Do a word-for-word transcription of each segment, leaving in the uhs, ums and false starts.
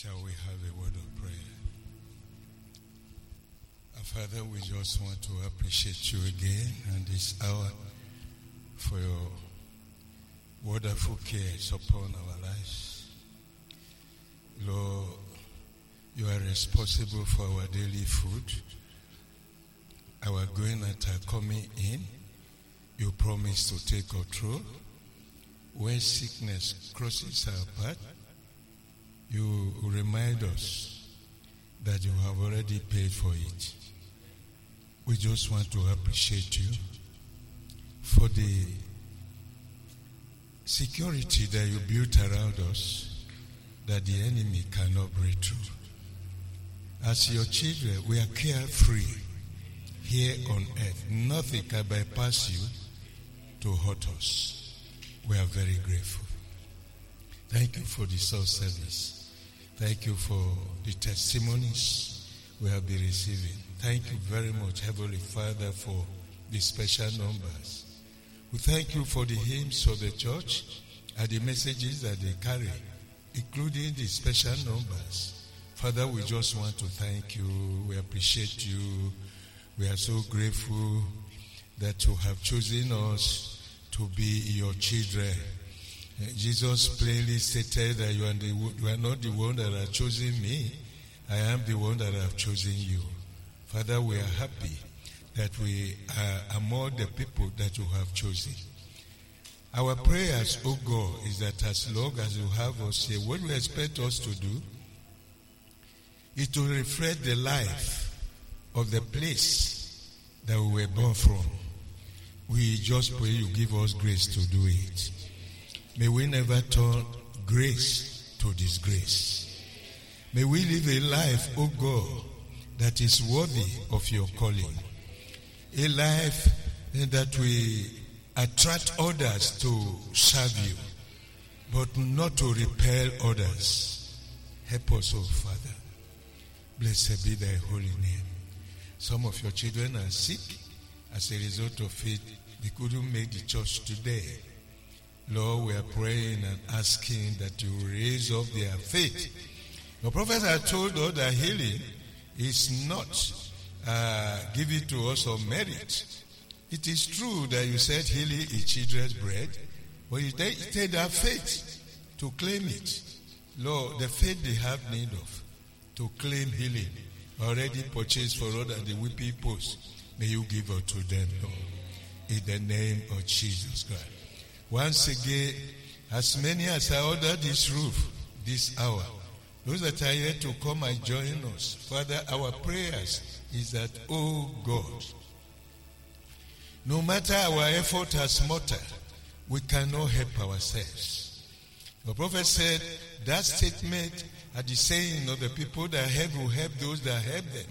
Shall we have a word of prayer? Our Father, we just want to appreciate you again and this hour for your wonderful cares upon our lives. Lord, you are responsible for our daily food, our going and our coming in. You promise to take control. When sickness crosses our path, you remind us that you have already paid for it. We just want to appreciate you for the security that you built around us, that the enemy cannot break through. As your children, we are carefree here on earth. Nothing can bypass you to hurt us. We are very grateful. Thank you for the soul service. Thank you for the testimonies we have been receiving. Thank you very much, Heavenly Father, for the special numbers. We thank you for the hymns of the church and the messages that they carry, including the special numbers. Father, we just want to thank you. We appreciate you. We are so grateful that you have chosen us to be your children. Jesus plainly stated that you are, the, you are not the one that have chosen me. I am the one that have chosen you. Father, we are happy that we are among the people that you have chosen. Our prayers, oh God, is that as long as you have us here, what you expect us to do is to reflect the life of the place that we were born from. We just pray you give us grace to do it. May we never turn grace to disgrace. May we live a life, oh God, that is worthy of your calling. A life that we attract others to serve you, but not to repel others. Help us, oh Father. Blessed be thy holy name. Some of your children are sick. As a result of it, they couldn't make the church today. Lord, we are praying and asking that you raise up their faith. The prophets have told us that healing is not uh, given to us on merit. It is true that you said healing is children's bread, but you take that faith to claim it. Lord, the faith they have need of to claim healing already purchased for us at the whipping post. May you give it to them, Lord, in the name of Jesus Christ. Once again, as many as are under this roof, this hour, those that are here to come and join us, Father, our prayers is that, oh God, no matter our effort as mortal, we cannot help ourselves. The prophet said that statement at the saying of the people that help will help those that help them.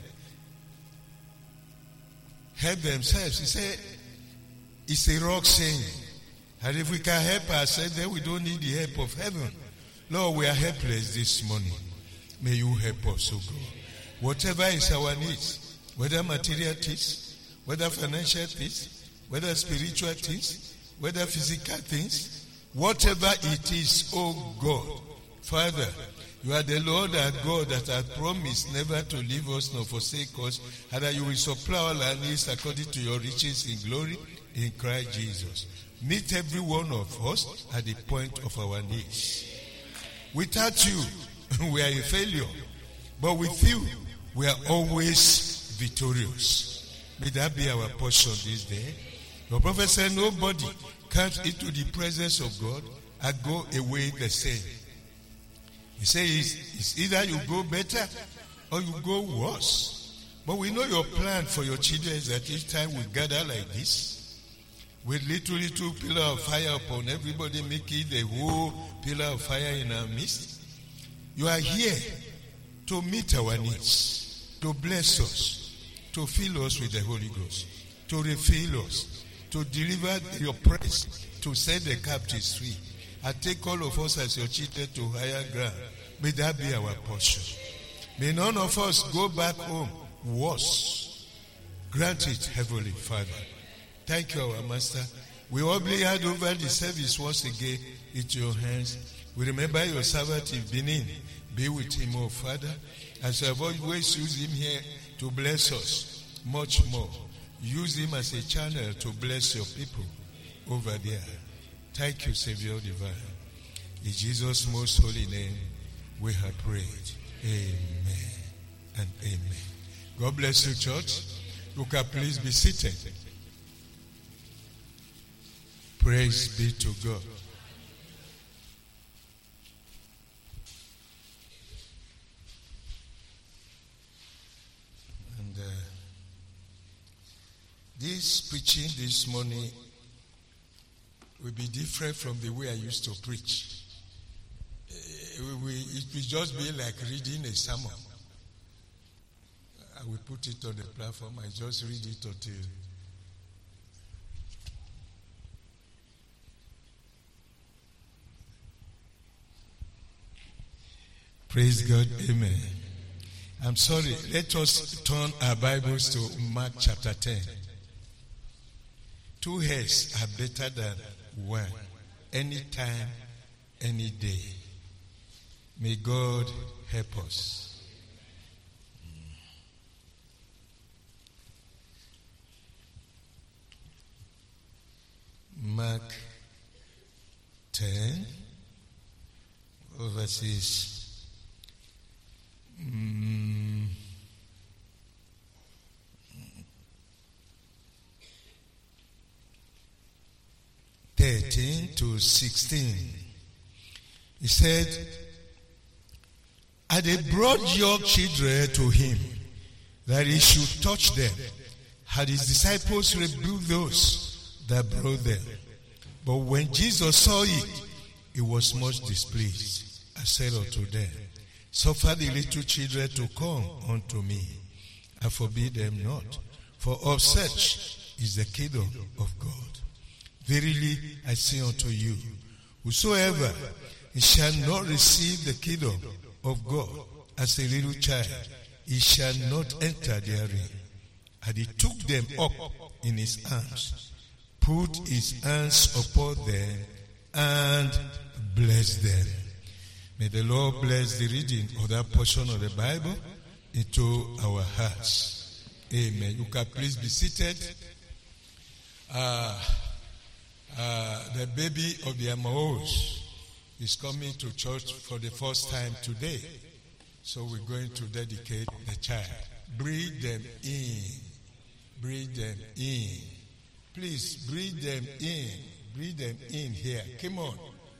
Help themselves. He said, it's a rock saying. And if we can help ourselves, then we don't need the help of heaven. Lord, we are helpless this morning. May you help us, O God. Whatever is our needs, whether material things, whether financial things, whether spiritual things, whether physical things, whatever it is, O God, Father, you are the Lord our God that has promised never to leave us nor forsake us, and that you will supply all our needs according to your riches in glory in Christ Jesus. Meet every one of us at the point of our needs. Without you, we are a failure. But with you, we are always victorious. May that be our portion this day. The prophet said nobody comes into the presence of God and go away the same. He says it's either you go better or you go worse. But we know your plan for your children is that each time we gather like this, with little, little pillar of fire upon everybody, making the whole pillar of fire in our midst. You are here to meet our needs, to bless us, to fill us with the Holy Ghost, to refill us, to deliver your praise, to set the captives free, and take all of us as your children to higher ground. May that be our portion. May none of us go back home worse. Grant it, Heavenly Father. Thank you, our Master. We humbly hand over the service once again into your hands. We remember your servant in Benin, Be with him, oh Father, as you have always used him here to bless us much more. Use him as a channel to bless your people over there. Thank you, Savior divine. In Jesus' most holy name, we have prayed. Amen and amen. God bless you, church. You can please be seated. Praise be to God. And uh, this preaching this morning will be different from the way I used to preach. It will, it will just be like reading a sermon. I will put it on the platform. I just read it until. Praise God. Amen. I'm sorry. Let us turn our Bibles to Mark chapter ten. Two heads are better than one. Anytime, any day. May God help us. Mark ten, verses mm, thirteen to sixteen. He said, and they brought young children to him, that he should touch them. Had his disciples rebuked those that brought them. But when Jesus saw it, he was much displeased, and said unto them, suffer the little children to come unto me, and forbid them not, for of such is the kingdom of God. Verily I say unto you, whosoever shall not receive the kingdom of God as a little child, he shall not enter therein. And he took them up in his arms, put his hands upon them, and blessed them. May the Lord bless the reading of that portion of the Bible into our hearts. Amen. You can please be seated. Uh, uh, the baby of the Emmaus is coming to church for the first time today. So we're going to dedicate the child. Breathe them in. Breathe them in. Please, breathe them in. Breathe them in here. Come on.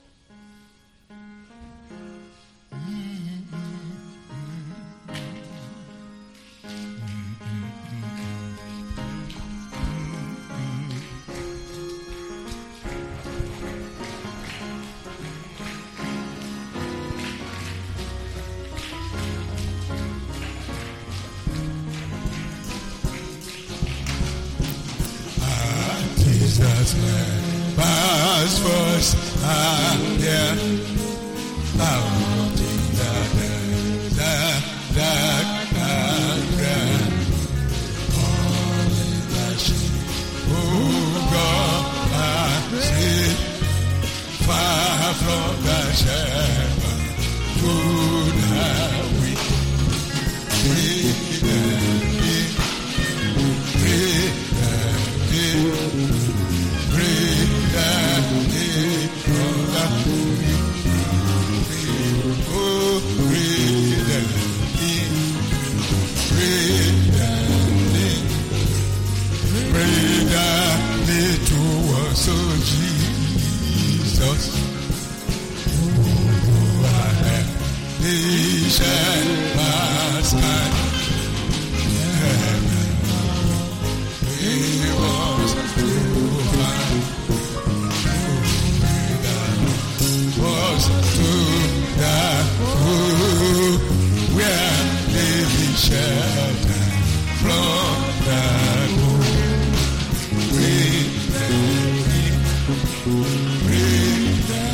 Jesus' name, pass first, ah, yeah, out in the dark, dark, dark, dark, all in the shade, oh God, I see, far from the shepherd, good are we, breathe and breathe, breathe and breathe. So Jesus, who I am, he shall pass by. He was to find, was to die, where they shelter from that home. Breathe, breathe, breathe.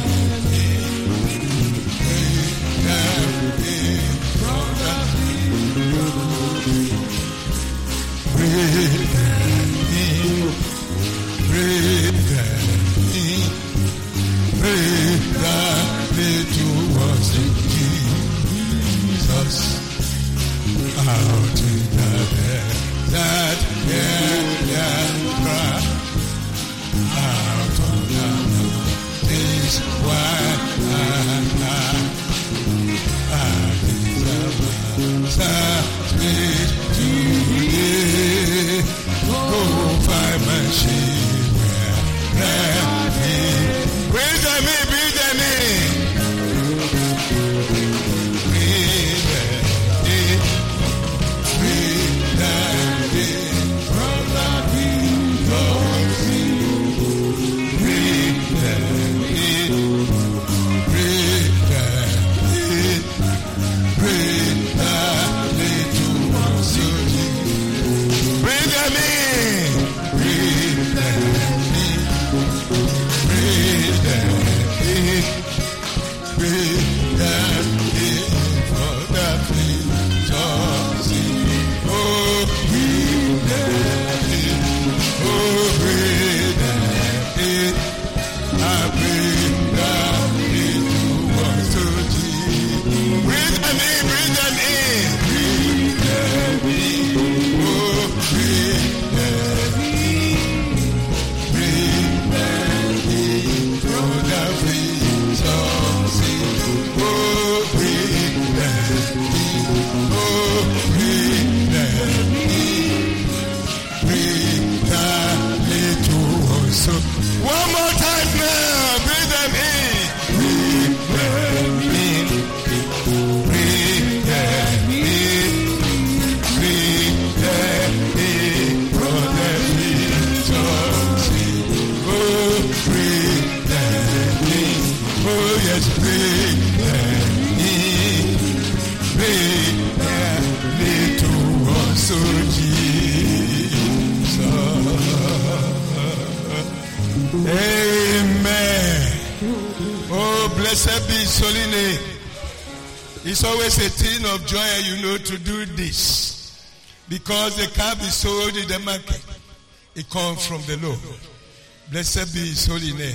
It's always a thing of joy, you know, to do this. Because the calf is sold in the market. It comes from the Lord. Blessed be his holy name.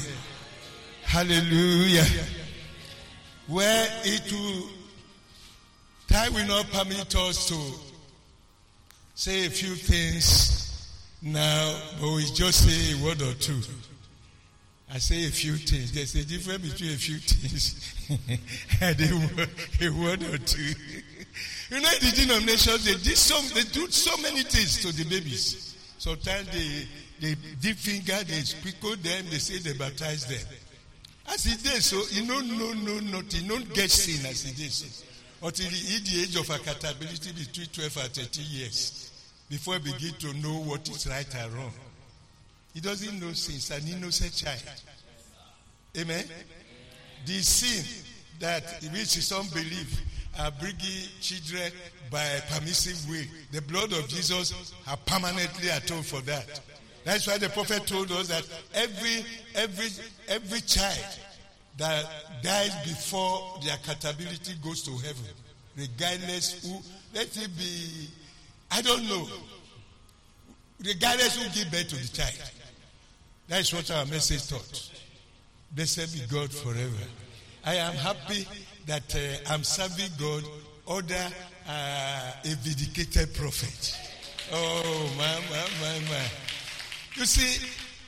Hallelujah. Where it will, time will not permit us to say a few things now, but we just say a word or two. I say a few things. There's a difference between a few things and a, a word or two. You know, in the denominations, they did so, they do so many things to the babies. Sometimes they, they dip finger, they sprinkle them, they say they baptize them. As it is, so you know, no, no, not, you don't get sin as it is. Until he hit the age of accountability between twelve and thirteen years, before he begin to know what is right and wrong. He doesn't know sin. It's an innocent child. Amen? The sin that which is unbelief are bringing children by permissive way. The blood of Jesus has permanently atoned for that. That's why the prophet told us that every every every child that dies before their accountability goes to heaven, regardless who, let it be, I don't know, regardless who give birth to the child. That's what our message taught. Blessed be God forever. I am happy that uh, I'm serving God under uh, a vindicated prophet. Oh, my, my, my, my. You see,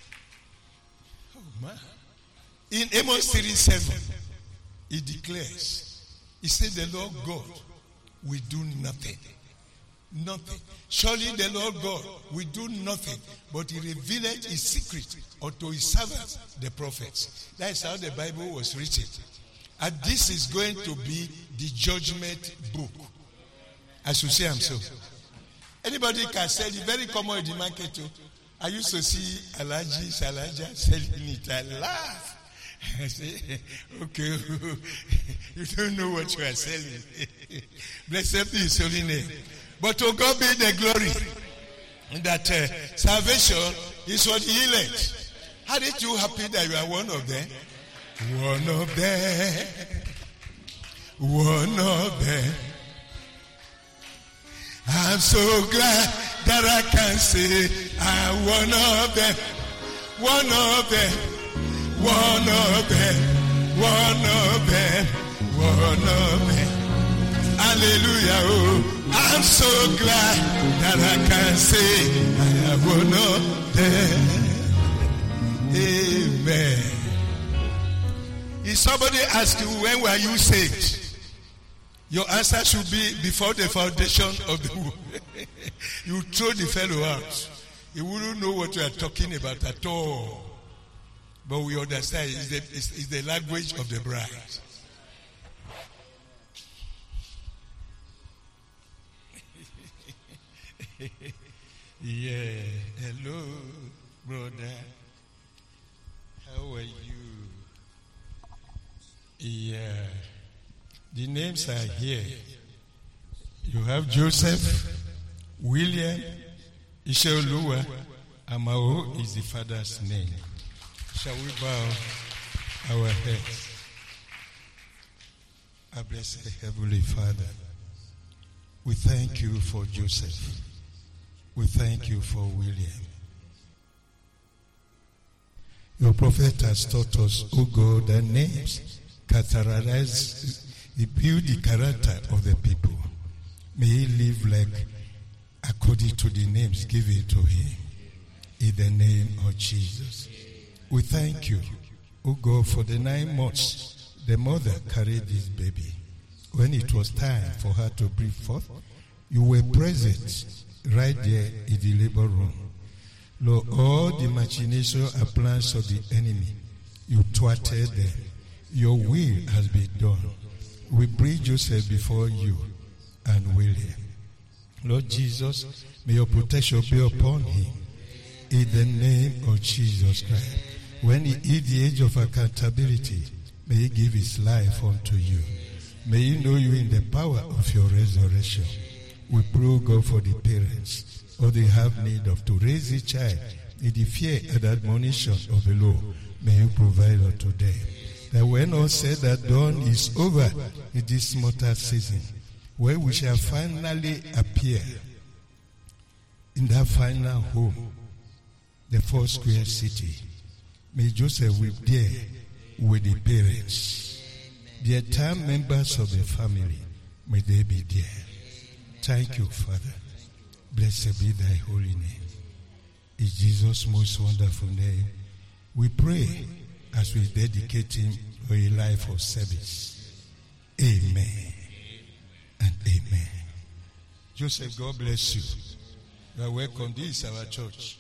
oh, man. In Amos three seven, he declares, he said, the Lord God will do nothing. Nothing. Surely the Lord God will do nothing, but he revealed his secret unto his servants, the prophets. That is how the Bible was written. And this is going to be the judgment book. I should say I'm so. Anybody can sell it. Very common in the market too. I used to see Alaji, Salaja selling it. I laugh. I say, okay, you don't know what you are selling. Blessed be his holy name. But to God be the glory that uh, salvation is for the elect. Aren't you happy that you are one of them? One of them. One of them. I'm so glad that I can say I'm one of them. One of them. One of them. One of them. One of them. Hallelujah. Oh. I'm so glad that I can say I am one of them. Amen. He If somebody asks you, when were you saved? Your answer should be before the foundation of the womb. You throw the fellow out. He wouldn't know what you are talking about at all. But we understand it's the, it's, it's the language of the bride. Yeah. Hello, brother. How are you? Yeah. The names are here. You have Joseph, William, Isheoluwa, Amao is the father's name. Shall we bow our heads? Our blessed Heavenly Father, we thank you for Joseph. We thank you for William. Your prophet has taught us, O God, that names characterize, they build the character of the people. May he live like according to the names given to him. In the name of Jesus. We thank you, O God, for the nine months the mother carried this baby. When it was time for her to bring forth, you were present right there in the labor room. Lord, all the machinations and plans of the enemy, you thwarted them. Your will has been done. We bring Joseph before you and William. Lord Jesus, may your protection be upon him. In the name of Jesus Christ. When he hit the age of accountability, may he give his life unto you. May he know you in the power of your resurrection. We pray, God, for the parents, all they have need of to raise a child in the fear and admonition of the Lord. May you provide unto them. That when all said that dawn is over in this mortal season, where we shall finally appear in that final home, the four square city, may Joseph be there with the parents, the entire members of the family, may they be there. Thank you, Father. Blessed be thy holy name. In Jesus' most wonderful name, we pray as we dedicate him for a life of service. Amen and amen. Joseph, God bless you. You are welcome. This is our church.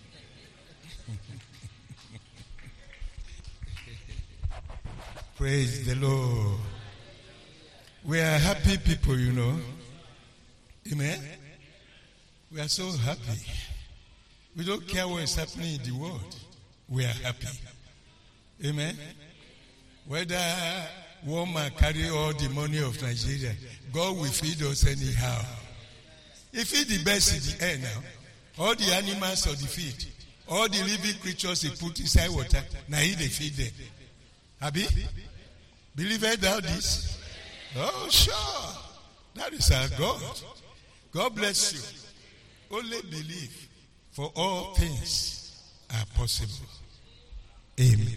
Praise the Lord. We are happy people, you know. Amen. We are so happy. We don't care what is happening in the world. We are happy. Amen. Whether one man carry all the money of Nigeria, God will feed us anyhow. He feed the birds in the air now. All the animals of the field, all the living creatures he put inside water, now he they feed them. Abi? Believe thou this? Oh, sure. That is our God. God bless you. Only believe, for all things are possible. Amen.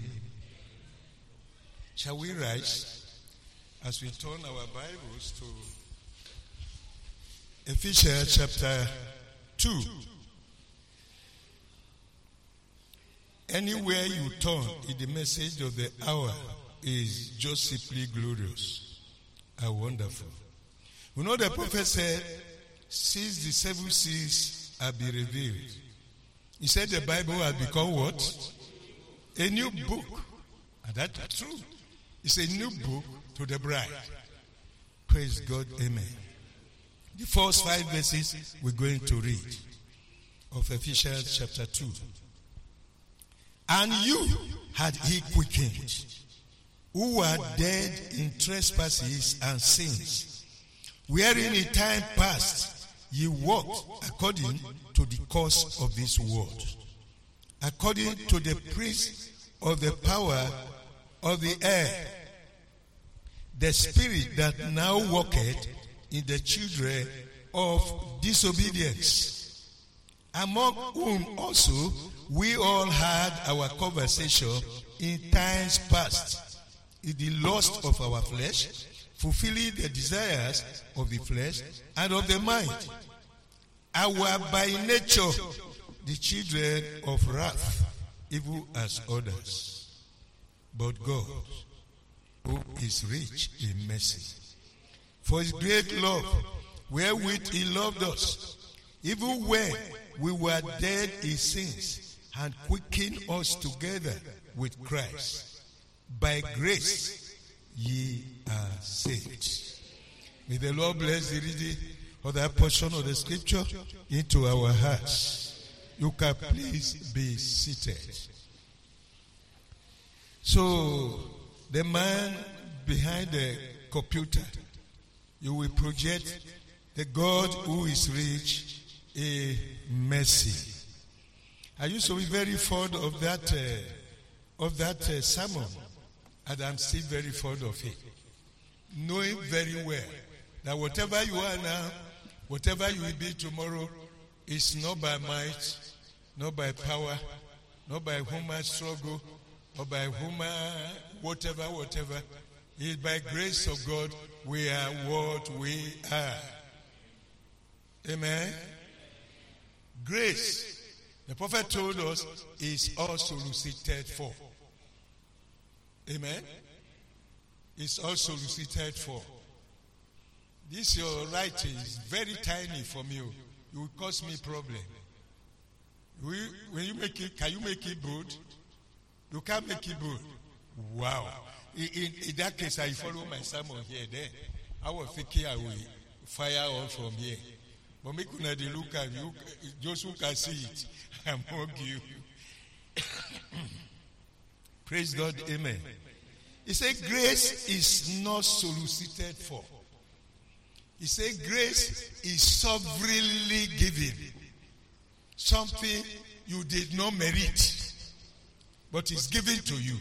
Shall we rise as we turn our Bibles to Ephesians chapter two? Anywhere you turn in the message of the hour is just simply glorious and wonderful. We know the prophet said, since the seven seas have been revealed, he said the Bible has become what? A new book. And that's true. It's a new book to the bride. Praise God. Amen. The first five verses we're going to read of Ephesians chapter two. And you had he quickened, who were dead in trespasses and sins, wherein in time past ye walked according to the course of this world, according to the prince of the power of the air, the spirit that now walketh in the children of disobedience, among whom also we all had our conversation in times past, in the lust of our flesh, fulfilling the desires of the flesh and of the mind, and were by nature the children of wrath, even as others. But God, who is rich in mercy. For his great love, wherewith he loved us, even when we were dead in sins, and quickened us together with Christ. By grace ye are saved. May the Lord bless the reading of that portion of the scripture into our hearts. You can please be seated. So, the man behind the computer, you will project the God who is rich in mercy. I used to be very fond of that uh, of that uh, sermon, and I'm still very fond of it. Knowing very well that whatever you are now, whatever you will be tomorrow, is not by might, not by power, not by human struggle, or by human whatever, whatever. It is by grace of God we are what we are. Amen. Grace, the prophet told us, is also solicited for. Amen. It's also solicited for. This your writing is very tiny from you. It will cause me problem. Will, when you make it, can you make it bold? You can't make it bold. Wow. In, in, in that case, I follow my sermon here. Then I was thinking I will fire on from here. But make una dey look at you, those who can see it, among you. Praise God, amen. He said grace is not solicited for. He said grace is sovereignly given. Something you did not merit, but is given to you.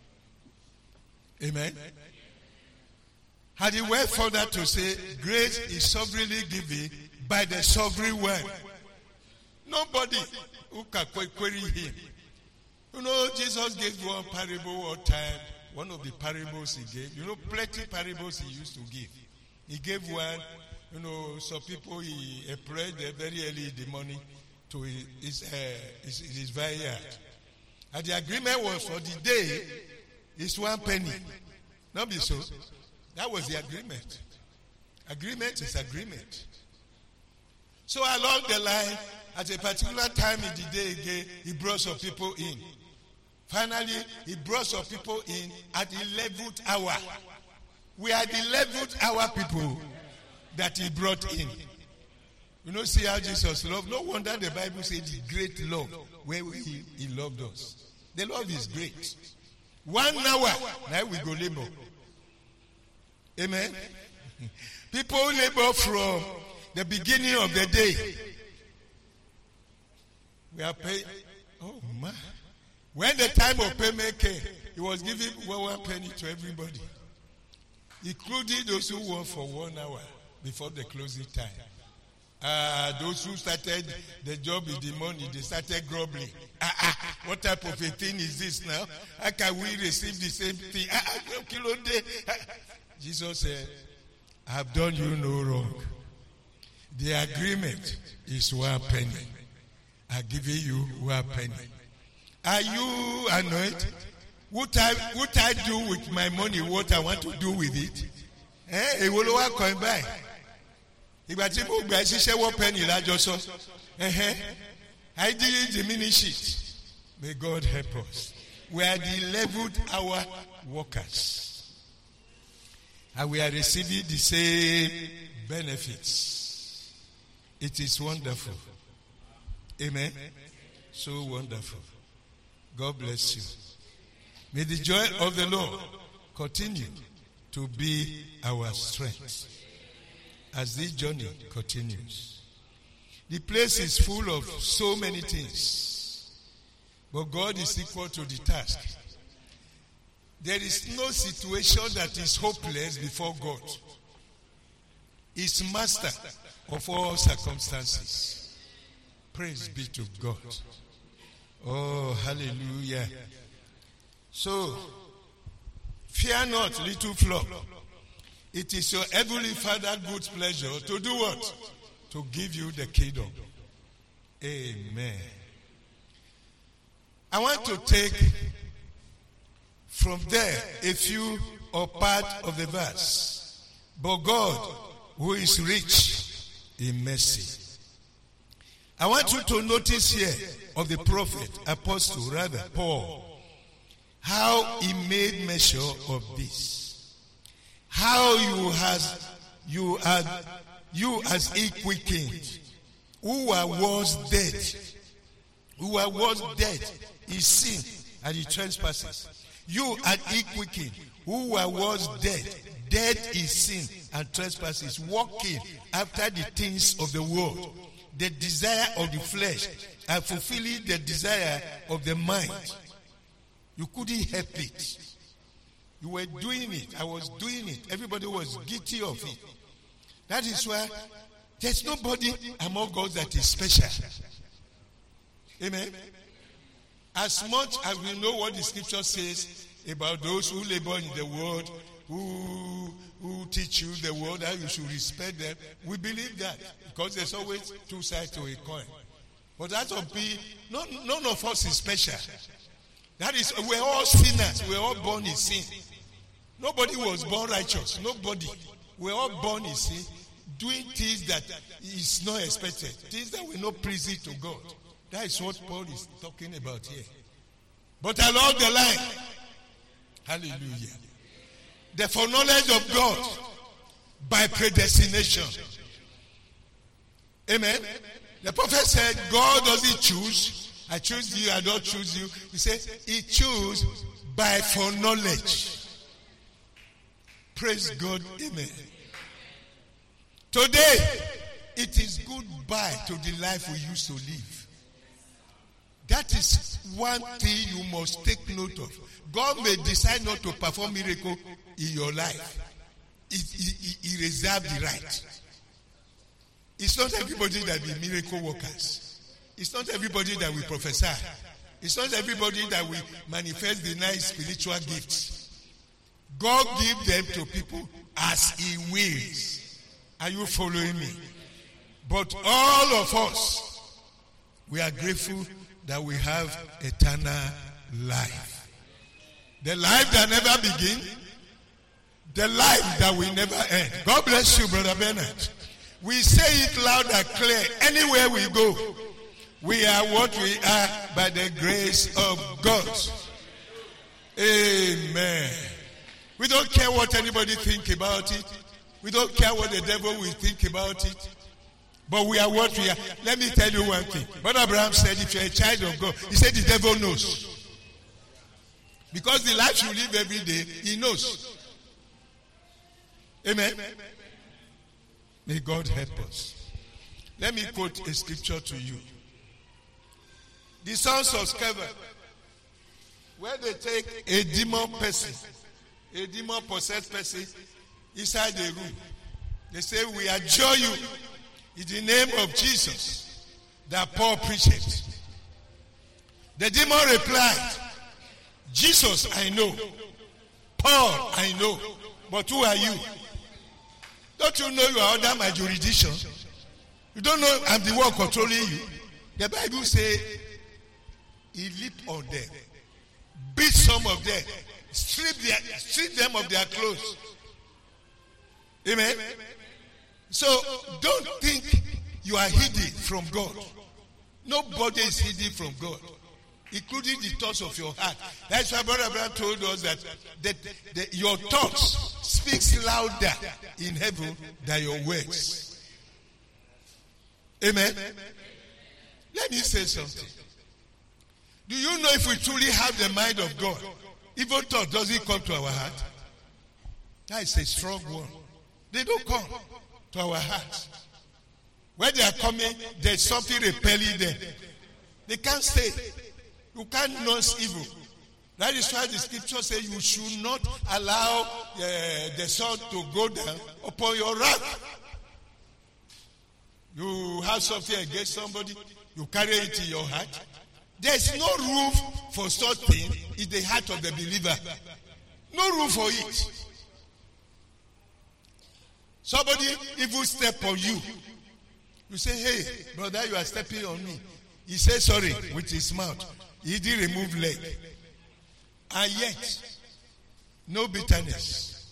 Amen. Had he went further to say grace is sovereignly given by the sovereign one. Nobody who can query him. You know, Jesus gave one parable all time. One of the parables he gave. You know, plenty parables he used to give. He gave one, you know, some people he prayed very early in the morning to his, uh, his, his vineyard. And the agreement was for the day is one penny. Not be so. That was the agreement. Agreement is agreement. So along the line, at a particular time in the day again, he brought some people in. Finally, he brought some people in at the eleventh hour. We are the eleventh hour people that he brought in. You know, see how Jesus loved. No wonder the Bible says the great love where he, he loved us. The love is great. One hour, now we go labor. Amen. People labor from the beginning of the day. We are paying. Oh man. When the time of payment came, he was giving one, one penny to everybody, including those who work for one hour before the closing time. Uh, those who started the job in the morning, they started grumbling. Ah, ah, what type of a thing is this now? How can we receive the same thing? Ah, ah, Jesus said, I have done you no wrong. The agreement is one penny. I give you one penny. Are you annoyed? What I, what I do with my money, what I want to do with it? Eh? It will work come by. Ìgbà tí mo gbà ṣiṣẹ́ one penny lájọ sọ. I didn't diminish it. May God help us. We are the eleventh hour workers. And we are receiving the same benefits. It is wonderful. Amen. So wonderful. God bless you. May the joy of the Lord continue to be our strength as this journey continues. The place is full of so many things, but God is equal to the task. There is no situation that is hopeless before God. He's master of all circumstances. Praise be to God. Oh, hallelujah. So, fear not, little flock. It is your heavenly Father good pleasure to do what? To give you the kingdom. Amen. I want to take from there a few or part of the verse. But God, who is rich in mercy. I want you to notice here of the prophet, apostle, rather, Paul, how he made measure of this. How you has you are you as he quickened, who were once dead, who were once dead in sin and in trespasses. You are he quickened, who were once dead, dead in sin and trespasses, walking after the things of the world, the desire of the flesh, and fulfilling the desire of the mind. You couldn't help it. You were doing it. I was doing it. Everybody was guilty of it. That is why there's nobody among us that is special. Amen. As much as we know what the scripture says about those who labor in the world, who who teach you the word, how you should respect them, we believe that because there's always two sides to a coin. But that would be none, none of us is special. That is, we're all sinners. We're all born in sin. Nobody was born righteous. Nobody. We're all born in sin, doing things that is not expected, things that will not please to God. That is what Paul is talking about here. But along the line, hallelujah, the foreknowledge of God by predestination. Amen. The prophet said, God doesn't choose. I choose you, I don't choose you. He said, he chose by foreknowledge. Praise God. Amen. Today, it is goodbye to the life we used to live. That is one thing you must take note of. God may decide not to perform miracle in your life. He, he, he reserved the right. It's not everybody that be miracle workers. It's not everybody that will prophesy. It's not everybody that will manifest the nice spiritual gifts. God gives them to people as he wills. Are you following me? But all of us, we are grateful that we have eternal life. The life that never begins, the life that will never end. God bless you, Brother Bernard. We say it loud and clear. Anywhere we go, we are what we are by the grace of God. Amen. We don't care what anybody think about it. We don't care what the devil will think about it. But we are what we are. Let me tell you one thing. Brother Abraham said, if you're a child of God, he said the devil knows. Because the life you live every day, he knows. Amen. May God help us. Let me quote a scripture to you. The sons of Sceva, where they take a demon person, a demon possessed person inside the room. They say, we adjure you in the name of Jesus that Paul preached. The demon replied, Jesus I know, Paul I know, but who are you? Don't you know you are under my jurisdiction? You don't know I'm the one controlling you? The Bible says he leaped on them, beat some of them, stripped, their, stripped them of their clothes. Amen? So don't think you are hidden from God. Nobody is hidden from God, including the thoughts of your heart. That's why Brother Abraham told us that, that, that your thoughts speaks louder in heaven than your words. Amen? Let me say something. Do you know if we truly have the mind of God, evil thought doesn't come to our heart? That is a strong one. They don't come to our heart. When they are coming, there's something repelling them. They can't stay. You can't nurse evil. That is why the scripture says you should not allow uh, the sun to go down upon your wrath. You have something against somebody, you carry it in your heart. There's no room for such thing in the heart of the believer. No room for it. Somebody evil step on you. You say, hey, brother, you are stepping on me. He says sorry with his mouth. He did remove leg. And yet, No bitterness.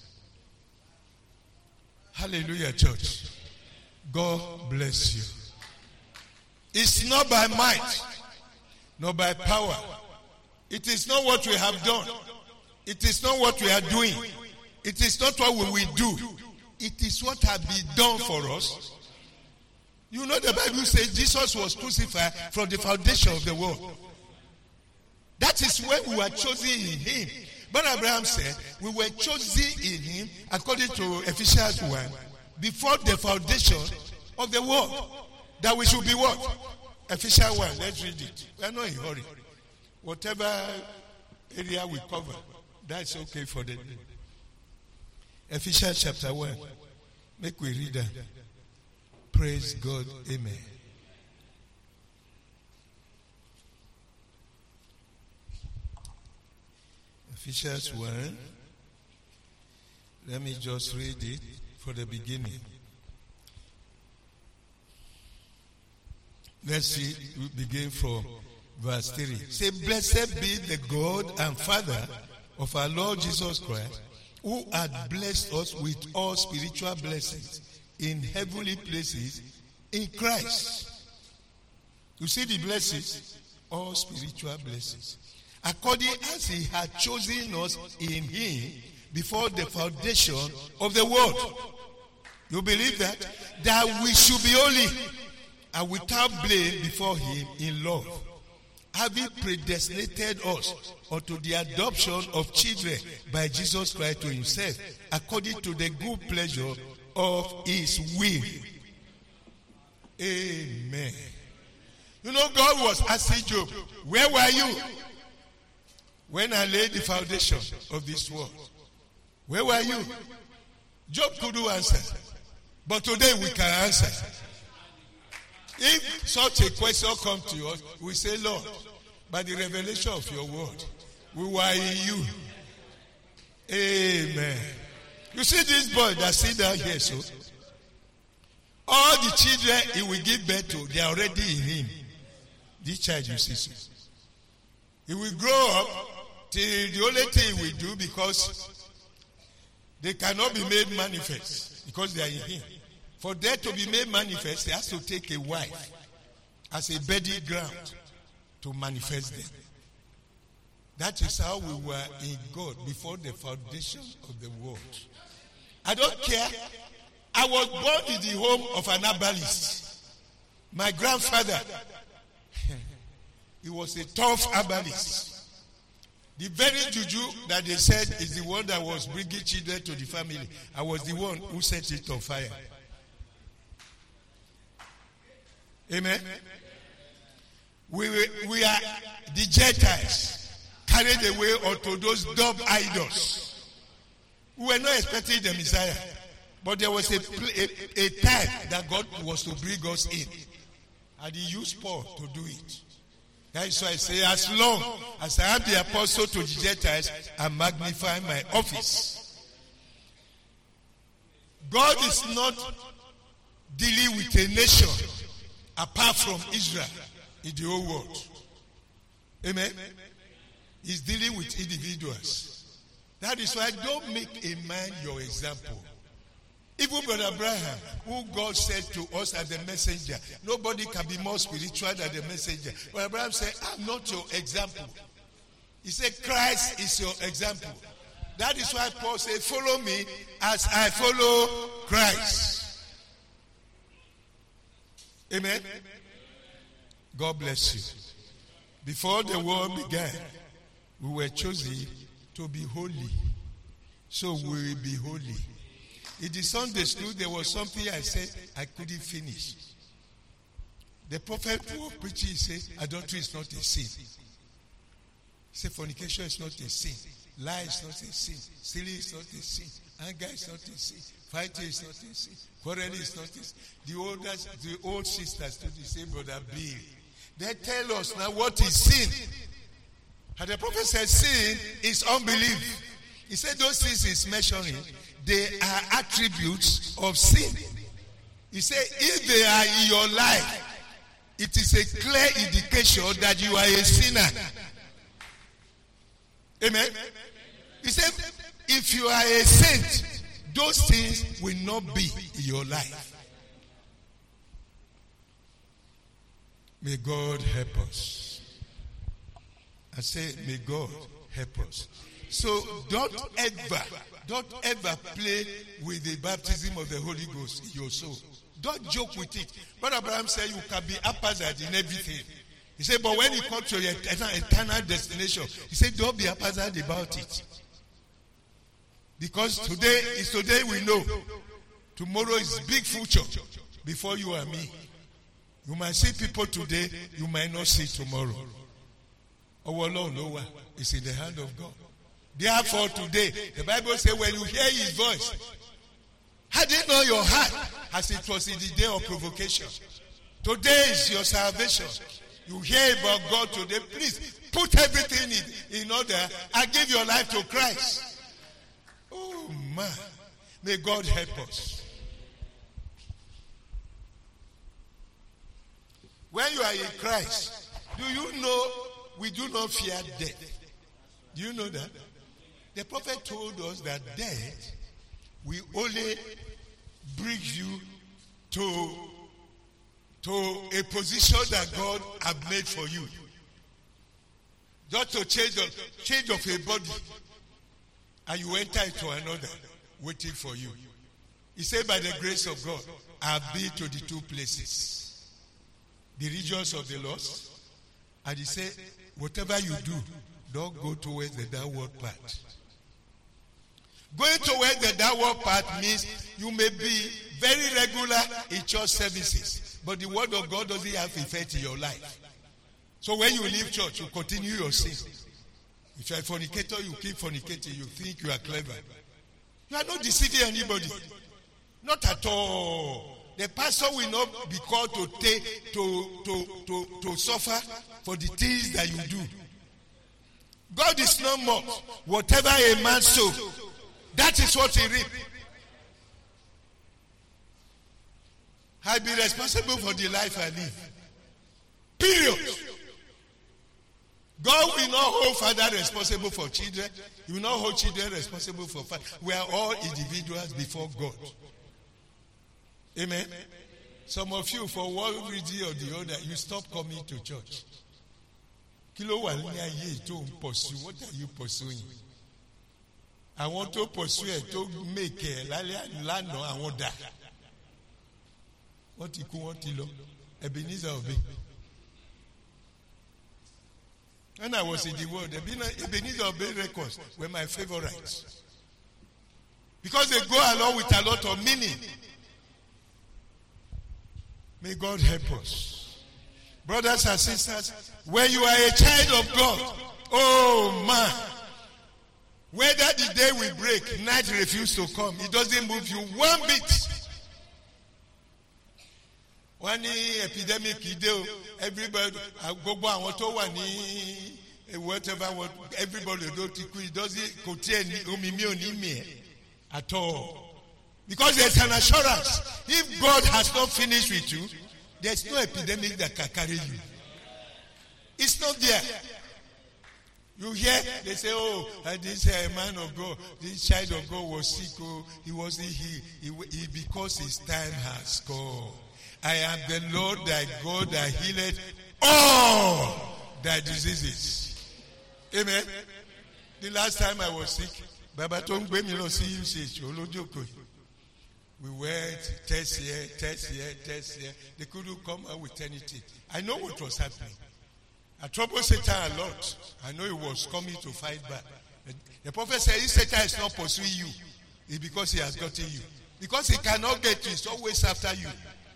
Hallelujah, church. God bless you. It's not by might, not by power. It is not what we have done. It is not what we are doing. It is not what we will do. It is what has been done for us. You know the Bible says Jesus was crucified from the foundation of the world. That is when we were chosen in him. But Abraham said we were chosen in him according to Ephesians one before the foundation of the world. That we should be what? Ephesians one. Let's read it. We are not in a hurry. Whatever area we cover, that's okay for the day. Ephesians chapter one. Make we read that. Praise God. Amen. Ephesians one. Let me just read it for the beginning. Let's see, we begin from verse three. Say, blessed be the God and Father of our Lord Jesus Christ, who had blessed us with all spiritual blessings in heavenly places in Christ. You see the blessings? All spiritual blessings. According as he had chosen us in him before the foundation of the world. You believe that? That we should be holy and without blame before him in love, having predestinated us unto the adoption of children by Jesus Christ to himself, according to the good pleasure of his will. Amen. You know, God was asking Job, where were you when I laid the foundation of this world? Where were you? Job couldn't answer. But today we can answer. If such a question comes to us, we say, Lord, by the revelation of your word, we were in you. Amen. You see this boy that sit down here, so all the children he will give birth to, they are already in him. This child you see, so he will grow up till the only thing he will do, because they cannot be made manifest because they are in him. For that to be made manifest, he has to take a wife as a bedding ground to manifest them. That is how we were in God before the foundation of the world. I don't care. I was born in the home of an herbalist. My grandfather, he was a tough herbalist. The very juju that they said is the one that was bringing children to the family. I was the one who set it on fire. Amen. We, we are the Gentiles carried away unto those dumb idols. We were not expecting the Messiah, but there was a, a, a time that God was to bring us in, and he used Paul to do it. That is why I say, as long as I am the apostle to the Gentiles, I magnify my office. God is not dealing with a nation apart from Israel in the whole world. Amen? He's dealing with individuals. That is why don't make a man your example. Even Brother Abraham, who God said to us as the messenger, nobody can be more spiritual than the messenger. Brother Abraham said, I'm not your example. He said, Christ is your example. That is why Paul said, follow me as I follow Christ. Amen. God bless you. Before the world began, we were chosen to be holy. So we will be holy. In the Sunday school, there was something I said I couldn't finish. The prophet who was preaching said, adultery is not a sin. He said, fornication is not a sin. Lie is not a sin. Stealing is not a sin. Anger is not a sin. Fighting is not a sin. Quarreling is not a sin. The oldest, the old sisters to the same brother Bill, they tell us now what is sin. And the prophet said sin is unbelief. He said those things he's mentioning, they are attributes of sin. He said if they are in your life, it is a clear indication that you are a sinner. Amen. He said if you are a saint, those things will not be in your life. May God help us. I say, may God help us. So don't ever, don't ever play with the baptism of the Holy Ghost in your soul. Don't joke with it. Brother Abraham said you can be haphazard in everything. He said, but when it comes to your eternal destination, he said, don't be haphazard about it. Because today is today we know. Tomorrow is big future before you and me. You might see people today, you might not see tomorrow. Our Lord, no, it's in the hand of God. Therefore today, the Bible says when you hear his voice, had it not your heart as it was in the day of provocation. Today is your salvation. You hear about God today, please put everything in, in order and give your life to Christ. Oh man, may God help us. When you are in Christ, do you know we do not fear death? Do you know that? The prophet told us that death will only bring you to, to a position that God has made for you. Just to change of, change of a body, and you enter into another waiting for you. He said, by the grace of God, I have been to the two places, the regions of the lost. And he said, whatever you do, don't go towards the downward path. Going towards the downward path means you may be very regular in church services, but the word of God doesn't have effect in your life. So when you leave church, you continue your sin. If you are a fornicator, you keep fornicating. You think you are clever. You are not deceiving anybody. Not at all. The pastor will not be called to take to to to to suffer for the things that you do. God is not mocked. Whatever a man sow, that is what he reap. I be responsible for the life I live. Period. God will not hold father responsible for children. He will not hold children responsible for father. We are all individuals before God. Amen. Some of you, for one reason or the other, you stop coming to church. What are you pursuing? I want to pursue it to make it. I want that. What you want to know? Ebenezer Obey. When I was in the world, Ebenezer Obey records were my favorites. Because they go along with a lot of meaning. May God help us. Brothers and sisters, when you are a child of God, oh man, whether the day will break, night refuse to come, it doesn't move you one bit. When the epidemic ide, everybody, gbogbo àwọn tó wà ní whatever, what everybody it doesn't contain omimi onimi at all. Because there's an assurance. If God has not finished with you, there's no epidemic that can carry you. It's not there. You hear, they say, oh, uh, this uh, man of God, this child of God was sick. Oh, he wasn't he, he, he because his time has come. I am the Lord thy God that healeth all thy diseases. Amen. The last time I was sick, Baba told me to see you say, we went, test here, test here, test here. They couldn't come out with anything. I know what was happening. I troubled Satan a lot. I know he was coming to fight back. The prophet said, if Satan is not pursuing you, it's because he has gotten you. Because he cannot get you, it's always after you.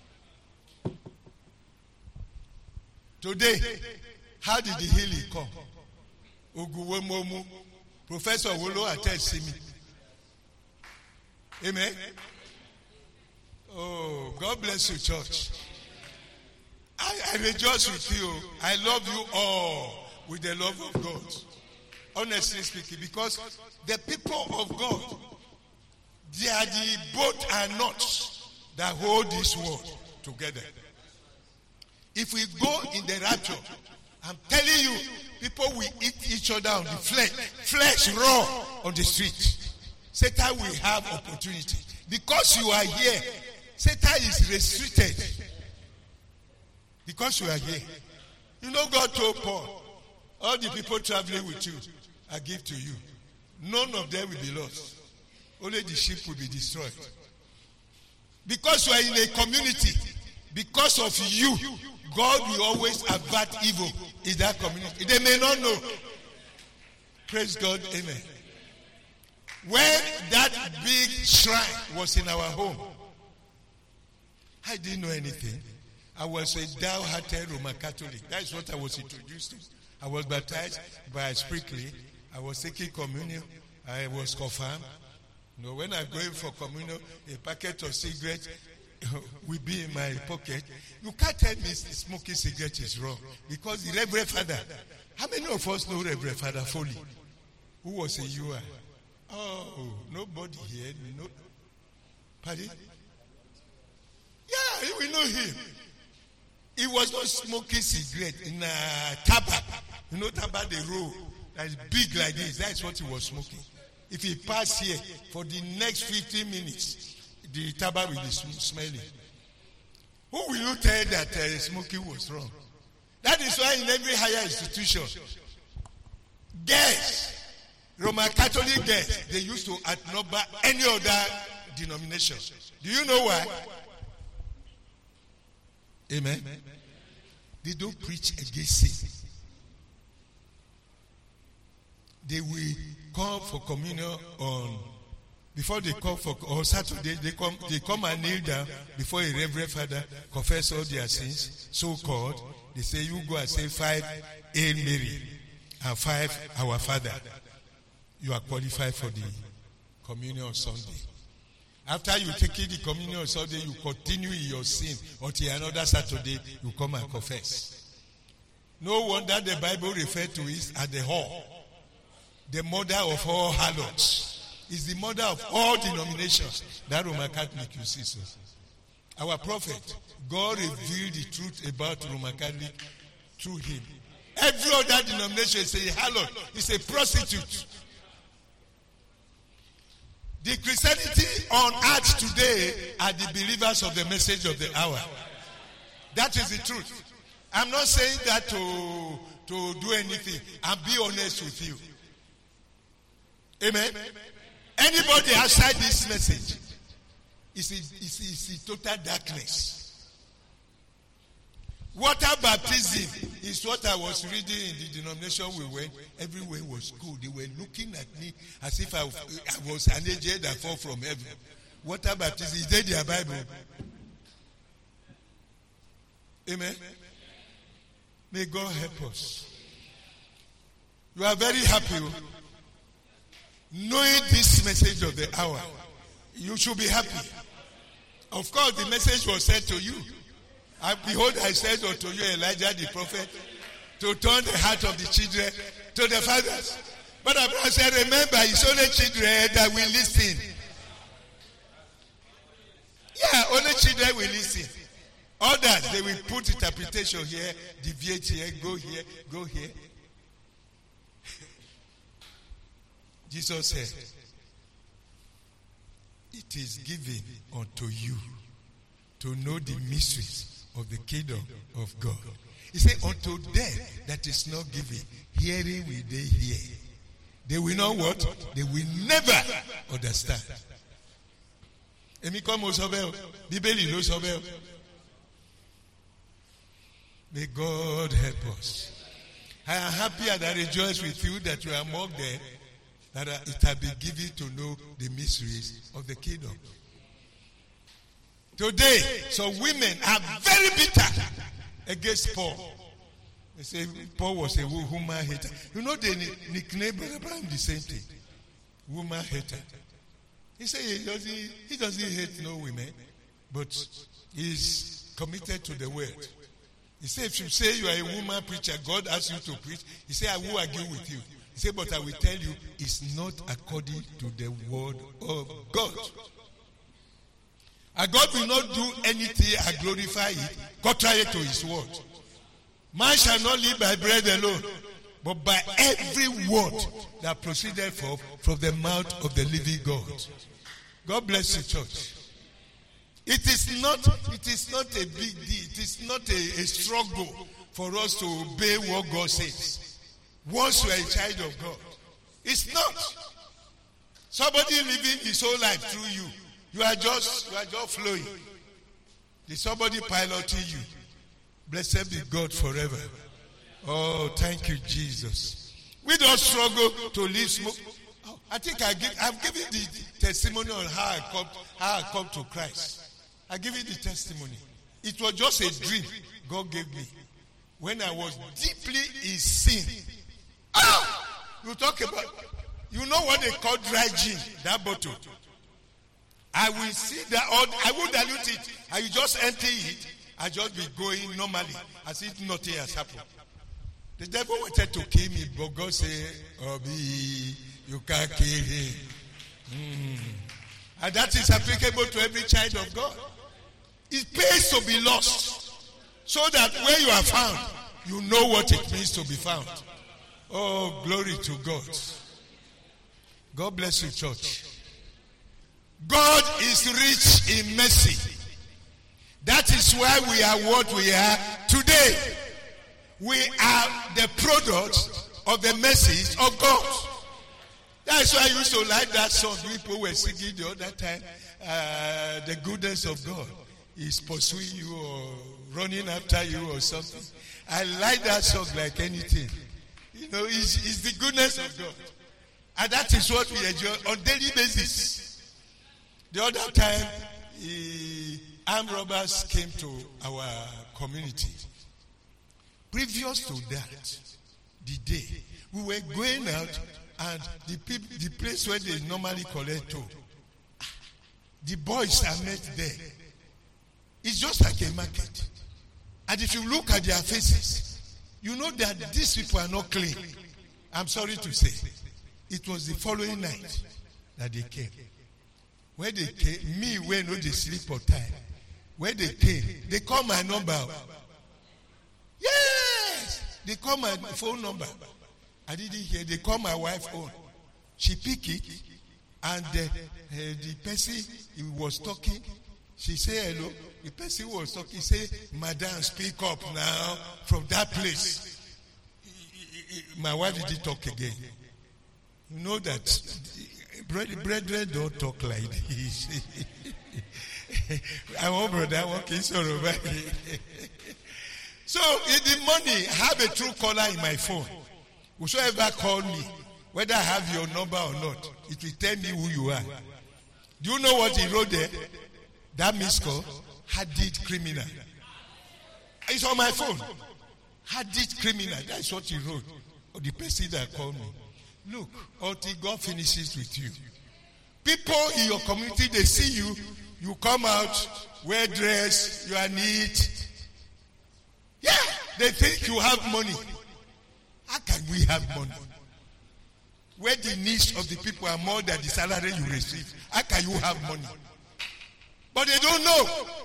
Today, how did the healing come? Oguwemomu, Professor Wolo attached me. Amen. Oh, God bless you, church. I, I rejoice with you. I love you all with the love of God. Honestly speaking, because the people of God, they are the both and knots that hold this world together. If we go in the rapture, I'm telling you, people will eat each other on the flesh, flesh raw on the street. Satan will have opportunity. Because you are here, Satan is restricted. Because you are here. You know God told Paul, all the people traveling with you, I give to you. None of them will be lost. Only the sheep will be destroyed. Because you are in a community, because of you, God will always avert evil in that community. They may not know. Praise God, amen. When that big shrine was in our home, I didn't know anything. I was a down-hearted Roman Catholic. That is what I was introduced to. I was baptized by Sprinkly. I was taking communion. I was confirmed. You know, when I'm going for communion, a packet of cigarettes will be in my pocket. You can't tell me smoking cigarettes is wrong. Because the Reverend Father, how many of us know Reverend Father Foley? Who was a U I? Oh, nobody here. No. Pardon? Yeah, we know him. He was not smoking cigarette in a tabak. You know tabak, the roll that is big like this. That's what he was smoking. If he passed here for the next fifteen minutes, the tabak will be smelling. Who will you tell that uh, smoking was wrong? That is why in every higher institution, girls, Roman Catholic girls, they used to outnumber any other denomination. Do you know why? Amen. Amen. They don't preach against sin. They will come for communion on before they come for on Saturday. They come. They come and kneel down before a Reverend Father, confess all their sins, so called. They say, "You go and say five Hail Mary and five Our Father. You are qualified for the communion on Sunday." After you take the communion on Sunday, you continue in your sin until another Saturday you come and confess. No wonder the Bible refers to it as the whore, the mother of all harlots. Is the mother of all denominations. That Roman Catholic you see, so. Our prophet, God revealed the truth about Roman Catholic through him. Every other denomination is a harlot, is a prostitute. The Christianity on earth today are the believers of the message of the hour. That is the truth. I'm not saying that to, to do anything. I'll be honest with you. Amen? Anybody outside this message is in, is, is in total darkness. Water baptism is what I was reading in the denomination we went. Everywhere was cool. They were looking at me as if I, I was an angel that fell from heaven. Water baptism, is there their Bible? Amen? May God help us. You are very happy. Knowing this message of the hour, you should be happy. Of course, the message was said to you. And behold, I said unto you, Elijah the prophet, to turn the heart of the children to the fathers. But I said, remember, it's only children that will listen. Yeah, only children will listen. Others, they will put interpretation here, deviate here, go here, go here. Jesus said, it is given unto you to know the mysteries of the kingdom of God. He said, unto them that is not given, hearing will they hear. They will not what? They will never understand. May God help us. I am happy and I rejoice with you that you are among them, that it has been given to know the mysteries of the kingdom. Today, some women are very bitter against Paul. They say Paul was a woman hater. You know they nickname Abraham the same thing. Woman hater. He said he doesn't, he doesn't hate no women, but he's committed to the word. He said if you say you are a woman preacher, God asks you to preach. He said I will argue with you. He said but I will tell you it's not according to the word of God. And God will not do anything and glorify it contrary to his word. Man shall not live by bread alone, but by every word that proceeded from, from the mouth of the living God. God bless you, church. It is not, it is not a big deal. It is not a, a struggle for us to obey what God says. Once you are a child of God. It's not. Somebody living his whole life through you. You are just, you are just flowing. There's somebody piloting you. Blessed be God forever. Oh, thank you, Jesus. We don't struggle to live smoke. I think I give, I've given the testimony on how I come, how I come to Christ. I give you the testimony. It was just a dream God gave me when I was deeply in sin. Ah! You talk about, you know what they call dry gin, that bottle. I will see that, or I will dilute it. I will just empty it. I just be going normally as if nothing has happened. The devil wanted to kill me, but God said, Obi, you can't kill him. Mm. And that is applicable to every child of God. It pays to be lost, so that where you are found, you know what it means to be found. Oh, glory to God. God bless you, church. God is rich in mercy. That is why we are what we are today. We are the product of the mercies of God. That's why I used to like that song people were singing the other time. Uh, the goodness of God is pursuing you or running after you or something. I like that song like anything. You know, it's, it's the goodness of God. And that is what we enjoy on a daily basis. The other time, uh, armed robbers came to our community. Previous to that, the day, we were going out and the, people, the place where they normally collect toll, the boys are met there. It's just like a market. And if you look at their faces, you know that these people are not clean. I'm sorry to say. It was the following night that they came. When they came, me, when no they sleep or time. When they came, they call my number. Yes! They call my phone number. I didn't hear. They call my wife phone. She picked it. And the, uh, the person he was talking, she said hello. The person who was talking said, Madam, speak up now from that place. My wife didn't talk again. You know that brethren don't talk like this. I want brother, I want kids over. So in the morning, I have a true caller in my phone. Whosoever call me, whether I have your number or not, it will tell me who you are. Do you know what he wrote there? That missed call, Hadith criminal. It's on my phone. Hadith criminal. That's what he wrote. Or the person that called me. Look, until God finishes with you. People in your community, they see you, you come out, wear dress, you are neat. Yeah, they think you have money. How can we have money? Where the needs of the people are more than the salary you receive. How can you have money? But they don't know.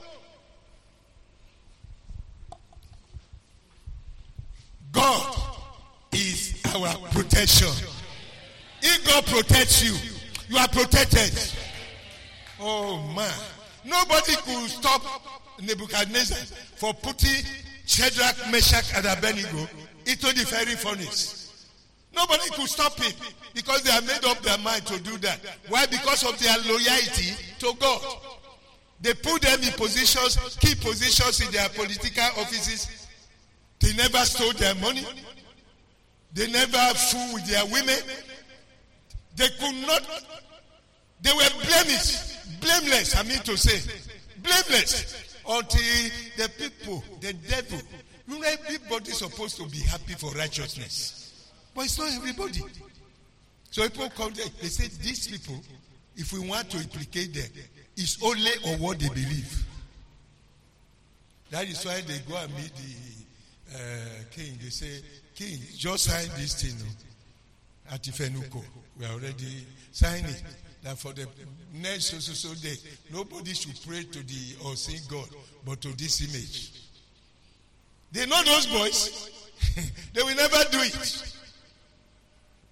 God is our protection. If God protects you, you are protected. Oh man. Nobody could stop Nebuchadnezzar for putting Shadrach, Meshach, and Abednego into the fiery furnace. Nobody could stop him because they have made up their mind to do that. Why? Because of their loyalty to God. They put them in positions, key positions in their political offices. They never stole their money. They never fooled with their women. They could not, they were blameless, blameless, I mean to say, blameless, until the people, the devil, you know, everybody's supposed to be happy for righteousness. But it's not everybody. So people come there, they say, these people, if we want to implicate them, it's only on what they believe. That is why they go and meet the uh, king. They say, King, just sign this thing no? At Ifenuko. We are already signing it. That for the next so so so day, nobody should pray to the or sing God, but to this image. They know those boys. They will never do it.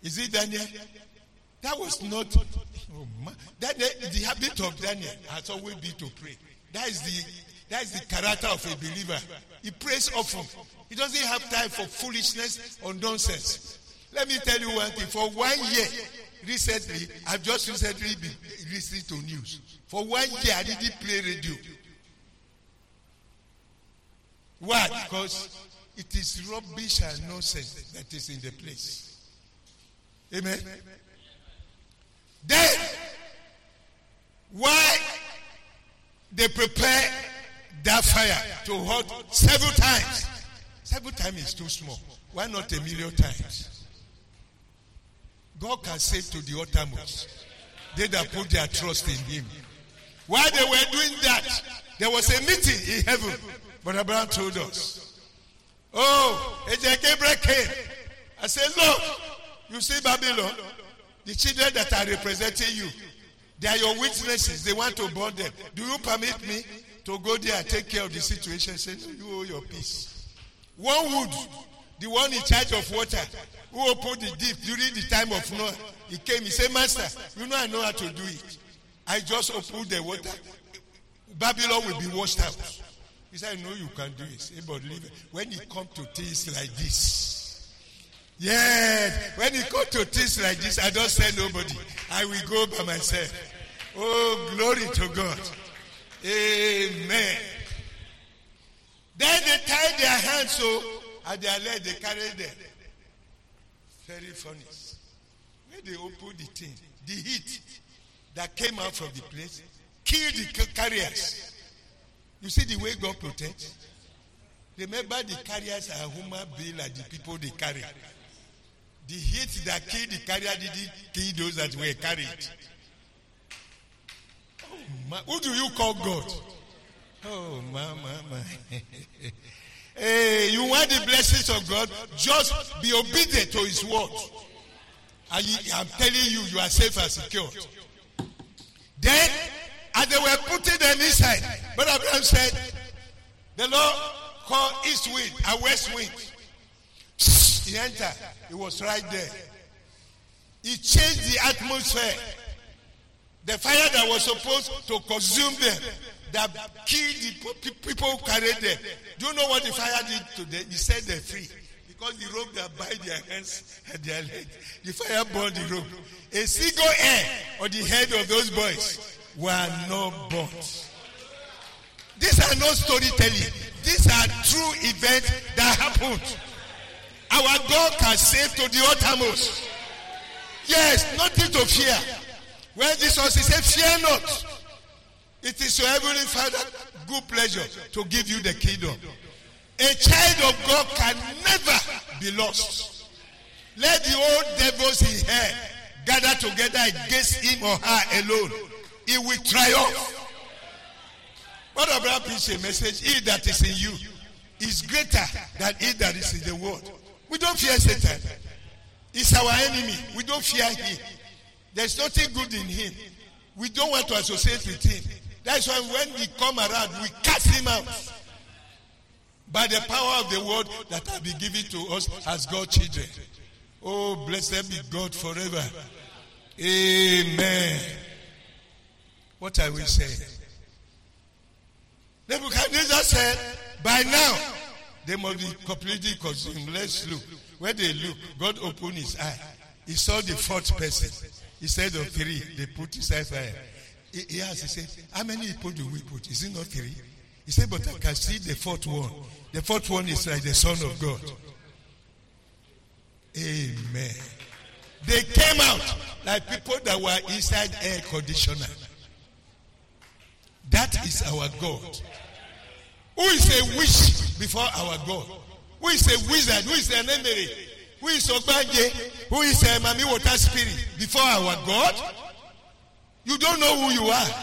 Is it Daniel? That was not. Oh man. Daniel, the habit of Daniel has always been to pray. That is the that is the character of a believer. He prays often. He doesn't have time for foolishness or nonsense. Let me tell you one thing. For one year, recently, I've just recently been listening to news. For one year, I didn't play radio. Why? Because it is rubbish and nonsense that is in the place. Amen. Then, why they prepare that fire to hot several times? Several times is too small. Why not a million times? God can save to the uttermost. They that put their trust in Him. While they were doing that, there was a meeting in heaven. But Abraham told us, oh, Angel Gabriel came. I said, look, you see Babylon, the children that are representing you, they are your witnesses. They want to burn them. Do you permit me to go there and take care of the situation? Say, no, you owe your peace. One wood, the one in charge of water, who opened the deep during the time of Noah, he came, he said, Master, you know I know how to do it. I just opened the water. Babylon will be washed out. He said, no, you can do it. Say, but leave it. When it comes to things like this, yes, when it comes to things like this, I don't say nobody. I will go by myself. Oh, glory to God. Amen. Then they tied their hands so at their leg they carried them. Very funny. When they opened the thing, the heat that came out from the place killed the carriers. You see the way God protects? Remember, the carriers are human beings like the people they carry. The heat that killed the carrier didn't kill those that were carried. Oh, my, who do you call God? Oh, my, my, my. Hey, you want the blessings of God? Just be obedient to His word. And I'm telling you, you are safe and secure. Then, as they were putting them inside, Brother Abraham said, the Lord called east wind and west wind. He entered. He was right there. He changed the atmosphere. The fire that was supposed to consume them, that killed the people who carried them. Do you know what the fire did to them? He set them free. Because the rope that bind their hands and their legs, the fire burned the rope. A single hair on the head of those boys were not burnt. These are not storytelling. These are true events that happened. Our God can save to the uttermost. Yes, nothing to fear. When Jesus said, fear not. It is your heavenly Father good pleasure to give you the kingdom. A child of God can never be lost. Let the old devils in hell gather together against him or her alone. He will triumph. What Abraham preached a message, he that is in you is greater than he that is in the world. We don't fear Satan. He's our enemy. We don't fear him. There's nothing good in him. We don't want to associate with him. That's why when we come around, we cast him out. By the power of the word that has been given to us as God's children. Oh, blessed be God forever. Amen. What are we saying? Nebuchadnezzar said, by now, they must be completely consumed. Let's look. When they look, God opened his eye. He saw the fourth person. Instead of three, they put inside fire. He, he asked, he said, how many people do we put? Is it not three? He said, but I can see the fourth one. The fourth one is like the Son of God. Amen. They came out like people that were inside air conditioner. That is our God. Who is a witch before our God? Who is a wizard? Who is an emperor? Who is Ogbanje? Who is a Mami Water Spirit before our God? You don't know who you are.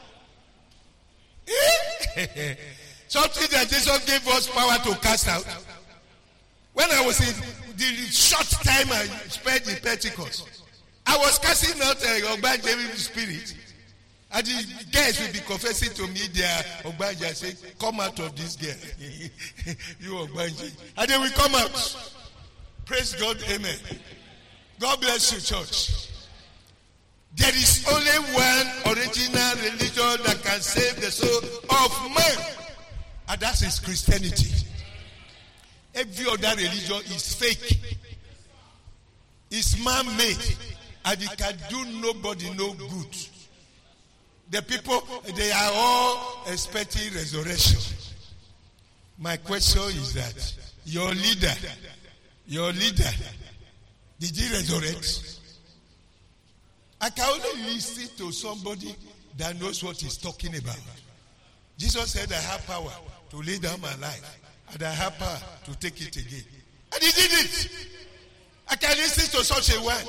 Something that Jesus gave us power to cast out. When I was in the short time I spent in Pentecost, I was casting out a Ogbanje spirit. And the girls will be confessing to me their Ogbanje. I say, come out of this girl. You Ogbanje. And they will come out. Praise God. Amen. God bless you, church. There is only one original religion that can save the soul of man, and that is Christianity. Every other religion is fake. It's man-made, and it can do nobody no good. The people, they are all expecting resurrection. My question is that your leader, your leader, did he resurrect? I can only listen to somebody that knows what he's talking about. Jesus said, I have power to lay down my life, and I have power to take it again. And he did it. I can listen to such a one.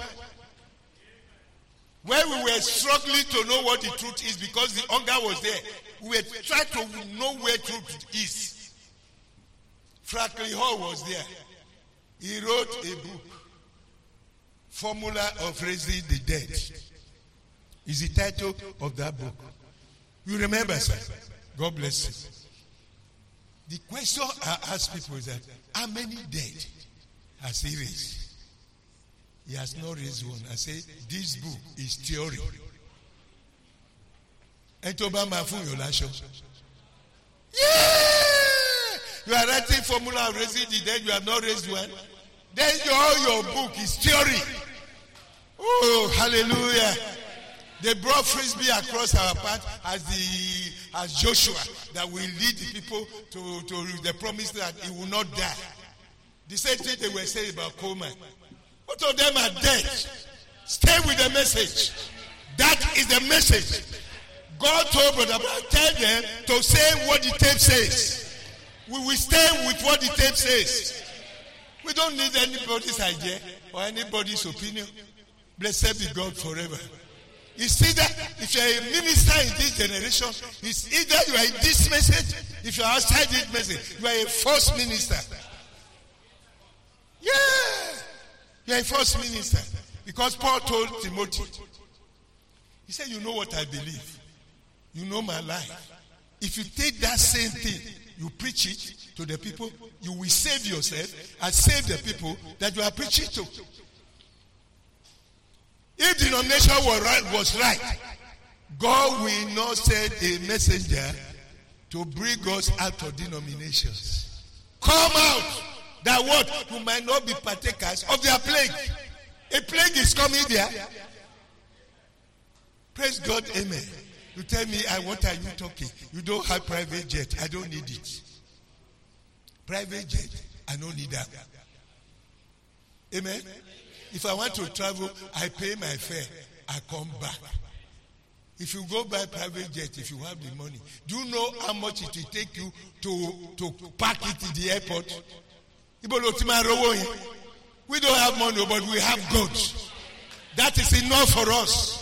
When we were struggling to know what the truth is because the hunger was there, we were trying to know where truth is. Franklin Hall was there. He wrote a book, Formula of Raising the Dead. Is the title of that book. You remember, sir? God bless you. The question I ask people is that, how many dead has he raised? He has not raised one. I say, this book is theory. And Obama for your last show. Yeah! You are writing formula of raising the dead, you have not raised one. Then your, your book is theory. Oh, hallelujah. They brought frisbee across our path as the as Joshua that will lead the people to, to the promise that he will not die. The same thing they were saying about Coleman. Both of them are dead. Stay with the message. That is the message. God told Brother Brown, tell them to say what the tape says. We will stay with what the tape says. We don't need anybody's idea or anybody's opinion. Blessed be God forever. It's either, if you are a minister in this generation, it's either you are in this message, if you are outside this message, you are a false minister. Yeah. You are a false minister. Because Paul told Timothy, he said, you know what I believe. You know my life. If you take that same thing, you preach it to the people, you will save yourself and save the people that you are preaching to. If denomination was right, was right, God will not send a messenger to bring us out of denominations. Come out, that what? You might not be partakers of their plague. A plague is coming there. Praise God, amen. You tell me, I, what are you talking? You don't have private jet. I don't need it. Private jet, I don't need that. Amen. If I want to travel, I pay my fare. I come back. If you go by private jet, if you have the money, do you know how much it will take you to, to park it in the airport? We don't have money, but we have God. That is enough for us.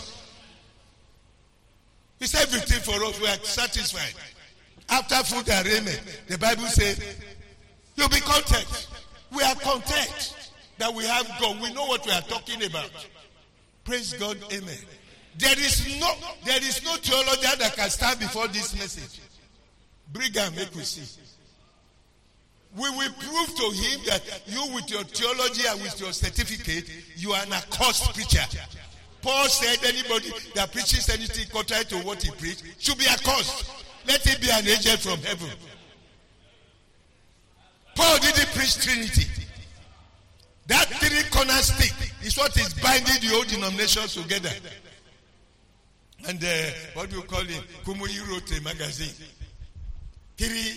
It's everything for us. We are satisfied. After food and raiment, the Bible says, you'll be content. We are content that we have God. We know what we are talking about. Praise God, amen. There is no, there is no theologian that can stand before this message. Brigham, make we see. We will prove to him that you with your theology and with your certificate, you are an accursed preacher. Paul said anybody that preaches anything contrary to what he preached should be accursed. Let it be an angel from heaven. Paul didn't preach Trinity. That three-corner stick is what is binding the old denominations together. And uh, what do you call it? Kumuyi wrote a magazine. Three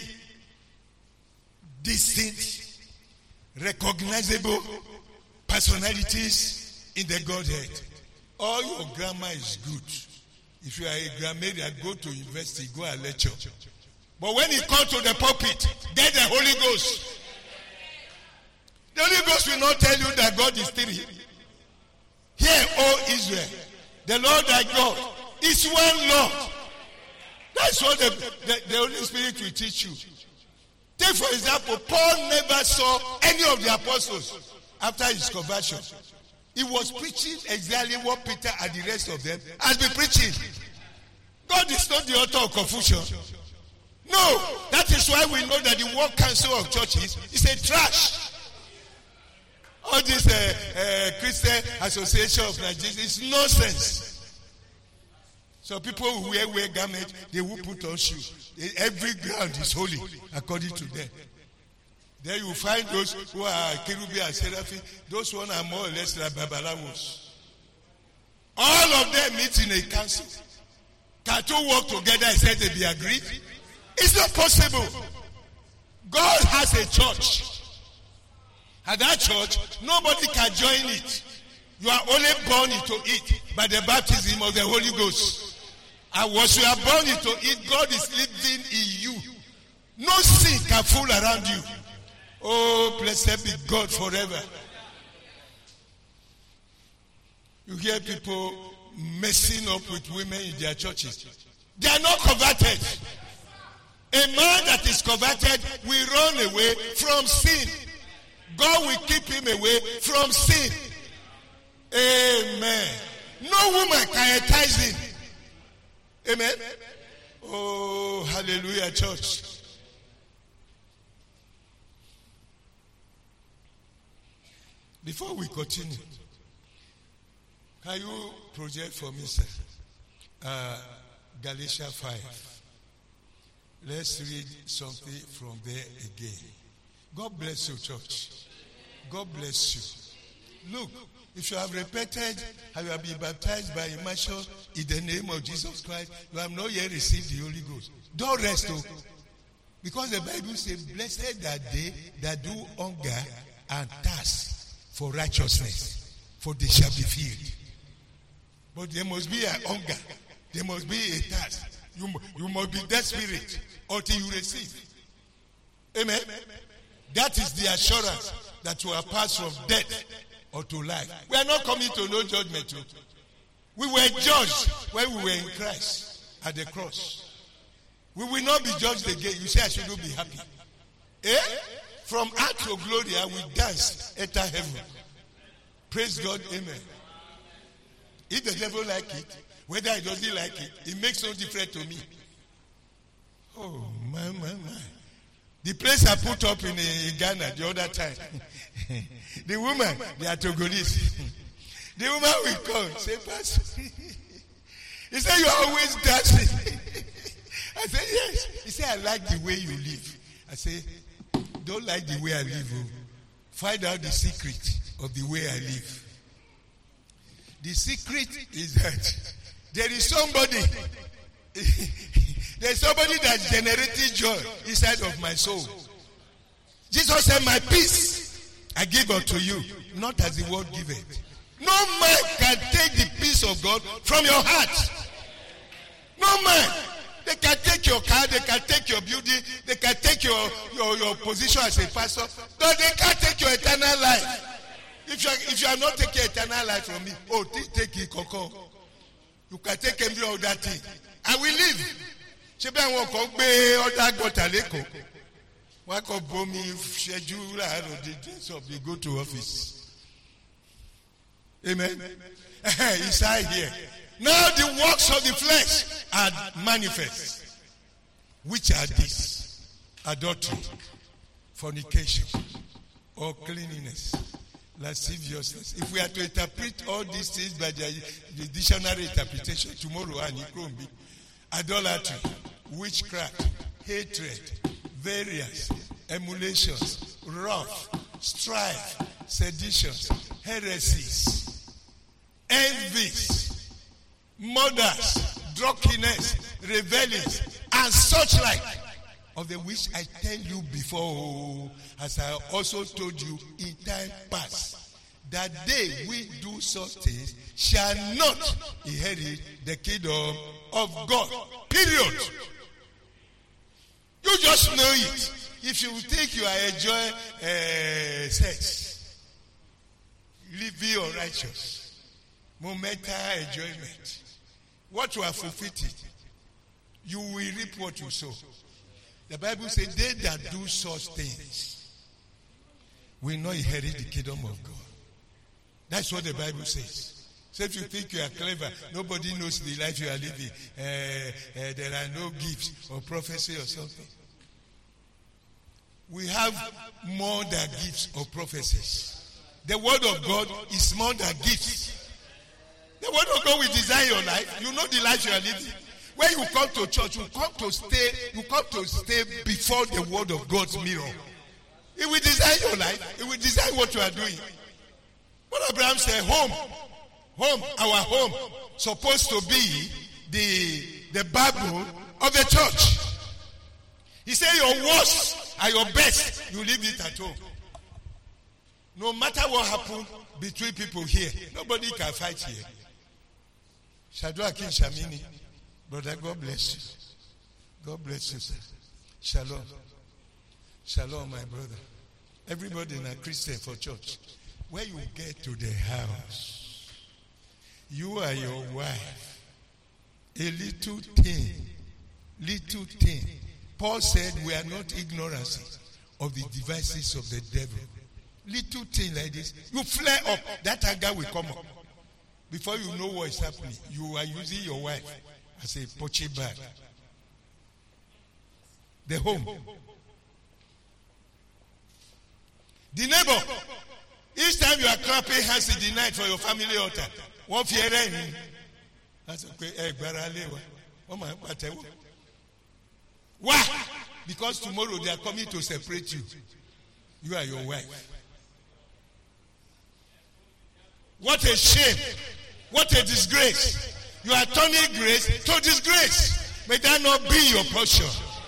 distinct, recognizable personalities in the Godhead. All your grammar is good. If you are a grammarian, go to university, go and lecture. But when it comes to the pulpit, get the Holy Ghost. The Holy Ghost will not tell you that God is three. Hear, O Israel, the Lord thy God is one Lord. That's what the, the, the Holy Spirit will teach you. Take for example, Paul never saw any of the apostles after his conversion. He was preaching exactly what Peter and the rest of them has been preaching. God is not the author of confusion. No, that is why we know that the World Council of Churches is a trash. All these uh, uh, Christian Association of Nigeria. It's nonsense. So people who wear wear garment, they will put on shoes. Every ground is holy according to them. Then you find those who are Kerubi and Seraphim. Those one are more or less like Babalawos. All of them meet in a council. Can two work together and say they be agreed? It's not possible. God has a church. And that church, nobody can join it. You are only born into it by the baptism of the Holy Ghost. And once you are born into it, God is living in you. No sin can fool around you. Oh, blessed be God forever. You hear people messing up with women in their churches. They are not converted. A man that is converted will run away from sin. God will keep him away from sin. Amen. No woman can entice him. Amen. Oh, hallelujah, church. Before we continue, can you project for me, sir? Uh, Galatians five. Let's read something from there again. God bless you, church. God bless you. Look, if you have repented and you have been baptized by immersion in the name of Jesus Christ, you have not yet received the Holy Ghost. Don't rest, oh. Because the Bible says, blessed are they that do hunger and thirst for righteousness, for they shall be filled. But there must be a hunger. There must be a thirst. You, you must be desperate until you receive. Amen. That is the assurance that you are passed from death or to life. We are not coming to no judgment. We were judged when we were in Christ at the cross. We will not be judged again. You say I should not be happy. Eh? From earth to glory, I will dance, enter heaven. Praise God, amen. If the devil like it, whether he doesn't like it, it makes no difference to me. Oh, my, my, my. The place I put up in, in Ghana the other time, the woman, they are Togolese. The woman will come, say, Pastor. He said, you are always dancing. I said, yes. He said, I like the way you live. I said, don't like the way I live. Oh. Find out the secret of the way I live. The secret is that there is somebody, there is somebody that generated joy inside of my soul. Jesus said, my peace I give unto you, not as the world giveth. No man can take the peace of God from your heart. No man. They can take your car, they can take your beauty, they can take your, your, your position as a pastor, but they can't take your eternal life. If you are, if you are not taking eternal life from me, oh, t- take it, Coco. You can take every other thing. I will live. Ṣé bí àwọn kan gbé ọ̀dà gọ́tà lẹ́kọ̀ọ́? Wọ́n kọ́ bomi ṣẹ́jú láàárọ̀ the days of they go to office. Amen. Inside here. Now the works of the flesh are manifest. Which are these? Adultery, fornication, uncleanness, lasciviousness. If we are to interpret all these things by the, the dictionary interpretation tomorrow, and it will be idolatry, witchcraft, hatred, variance, emulations, wrath, strife, seditions, heresies, envies, murders, drunkenness, revelings, and such like, of the which I tell you before, as I also told you in time past, that they which do such things shall not inherit the kingdom of God. Period. You just know it. If you think you are enjoying uh, sex, living unrighteous, momental enjoyment, what you have fulfilled, you will reap what you sow. The Bible says, they that do such things will not inherit the kingdom of God. That's what the Bible says. So if you think you are clever, nobody knows the life you are living, uh, uh, there are no gifts or prophecy or something. We have more than gifts or prophecies. The word of God is more than gifts. The word of God will design your life. You know the life you are living. When you come to church, you come to stay, you come to stay before the word of God's mirror. It will design your life. It will design what you are doing. What Abraham said, home, home, our home, supposed to be the, the Bible of the church. He said your worst and your best, you leave it at home. No matter what happens between people here, nobody can fight here. Shadrach and Shamini, brother, God bless you. God bless you, sir. Shalom. Shalom, my brother. Everybody in a Christian for church. When you get to the house, you and your wife, a little thing, little thing. Paul said we are not ignorant of the devices of the devil. Little thing like this, you flare up, that anger will come up. Before you know what is happening, you are using your wife as a poche bag. The home. The neighbor. Each time you are clapping hands in the night for your family altar, one fear rain. That's okay. Why? Because tomorrow they are coming to separate you. You are your wife. What a shame. What a disgrace. You are turning grace to disgrace. May that not be your portion.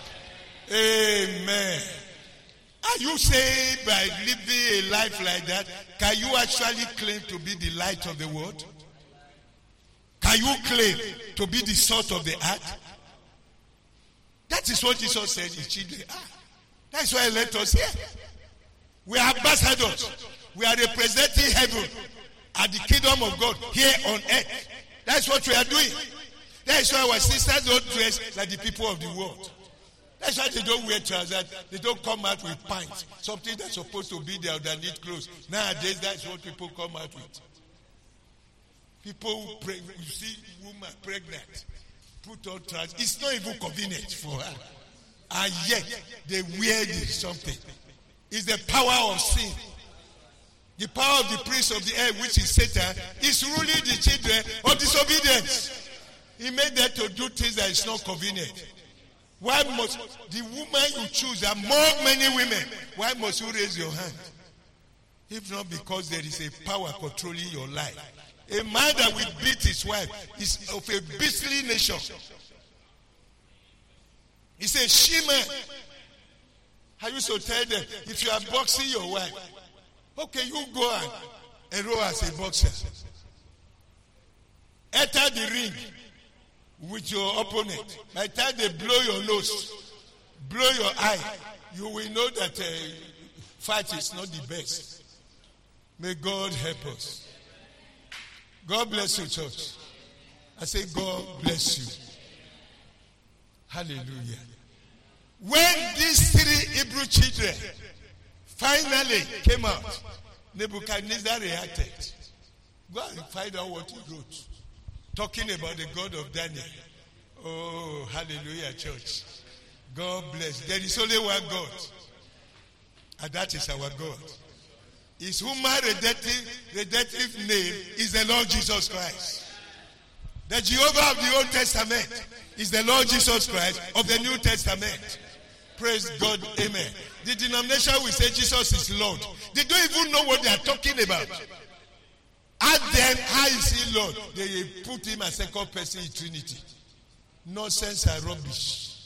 Amen. Are you saying by living a life like that, can you actually claim to be the light of the world? Can you claim to be the salt of the earth? That is what Jesus said in children. Ah, that's why he let us here. We are ambassadors. We are representing heaven and the kingdom of God here on earth. That's what we are doing. That's why our sisters don't dress like the people of the world. That's why they don't wear trousers. They don't come out with pants. Something that's supposed to be there underneath clothes. Nowadays, that's what people come out with. People, pre- you see woman pregnant, put on trousers. It's not even convenient for her. And yet, they wear this something. It's the power of sin. The power of the prince of the air, which is Satan, is ruling the children of disobedience. He made them to do things that is not convenient. Why must the woman you choose, there are more many women, why must you raise your hand? If not because there is a power controlling your life. A man that will beat his wife is of a beastly nature. He says, she-man. I used to tell them, if you are boxing your wife, okay, you go and enroll as a boxer. Enter the ring with your opponent. By the time they blow your nose, blow your eye, you will know that uh, fight is not the best. May God help us. God bless you, church. I say, God bless you. Hallelujah. When these three Hebrew children finally came out, Nebuchadnezzar reacted. Go and find out what he wrote. Talking about the God of Daniel. Oh, hallelujah, church. God bless. There is only one God. And that is our God. His human redemptive, redemptive name is the Lord Jesus Christ. The Jehovah of the Old Testament is the Lord Jesus Christ of the New Testament. Praise God. Amen. The denomination will say Jesus is Lord. They don't even know what they are talking about. Ask them, how is he Lord? They put him as second person in Trinity. Nonsense and rubbish.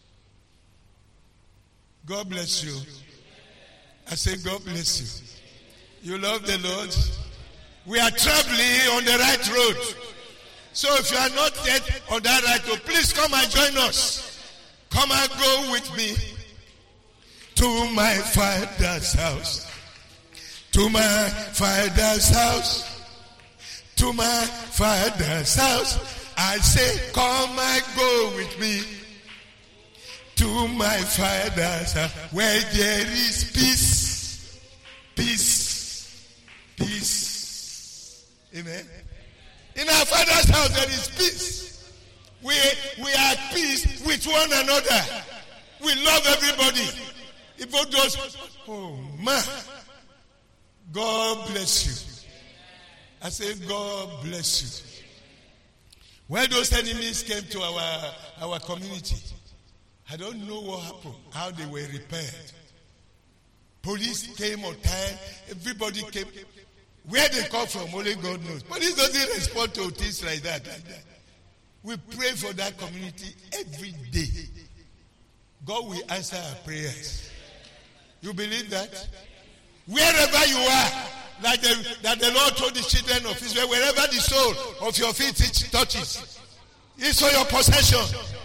God bless you. I say, God bless you. You love the Lord? We are traveling on the right road. So if you are not yet on that right road, please come and join us. Come and go with me to my Father's house. To my Father's house. To my Father's house. I say, come and go with me to my Father's house, where there is peace, peace, peace. Amen. In our Father's house there is peace. We we are at peace with one another. We love everybody. If those, oh man, God bless you. I say, God bless you. When those enemies came to our, our community, I don't know what happened, how they were repaired. Police came on time, everybody came. Where they come from, only God knows. Police doesn't respond to things like that, like that. We pray for that community every day. God will answer our prayers. You believe that? Wherever you are, like the, that the Lord told the children of Israel, wherever the sole of your feet touches, it's for your possession.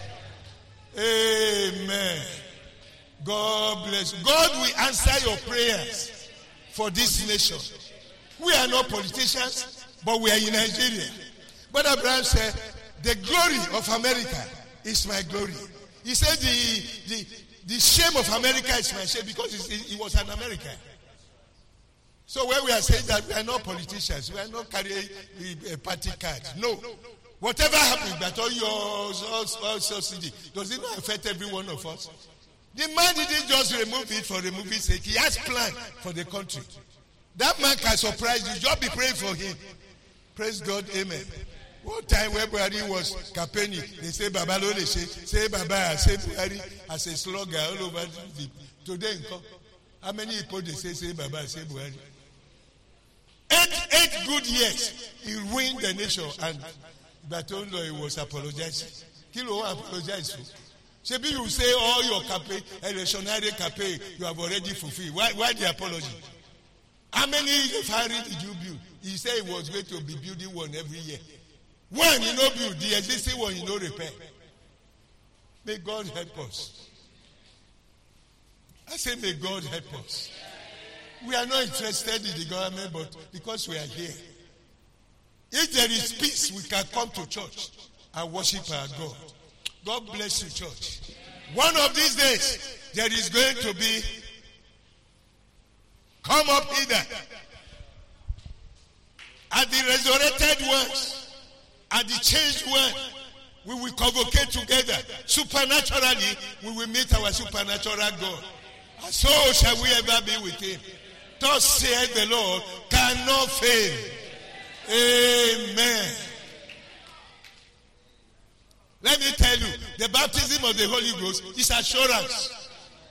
Amen. God bless. God will answer your prayers for this nation. We are not politicians, but we are in Nigeria. But Abraham said, the glory of America is my glory. He said the, the, the shame of America is my shame because he was an American. So when we are saying that we are not politicians, we are not carrying a party card. No. Whatever happens, that all yours, all, all subsidy, does it not affect every one of us? The man didn't just remove it for removing sake. He has planned for the country. That man can surprise you. Just be praying for him. Praise God. Amen. One time when Buhari was campaigning, they say Baba Lole say, say Baba, say Buhari as a slogan all over the today. How many people they say, say Baba, say Buhari? Eight, eight good years, he ruined the nation, and Batondo he was apologizing. Kilo apologize for. Maybe you say all your campaign, electionary campaign, you have already fulfilled. Why, why the apology? How many refineries did you build? He said he was going to be building one every year. One, you know, build. The existing one, you know, repair. May God help us. I say, may God help us. We are not interested in the government, but because we are here. If there is peace, we can come to church and worship our God. God bless you, church. One of these days, there is going to be, come up either. At the resurrected ones, at the changed one, we will convocate together. Supernaturally, we will meet our supernatural God. And so shall we ever be with him. Thus saith the Lord, cannot fail. Amen. Let me tell you, the baptism of the Holy Ghost is assurance.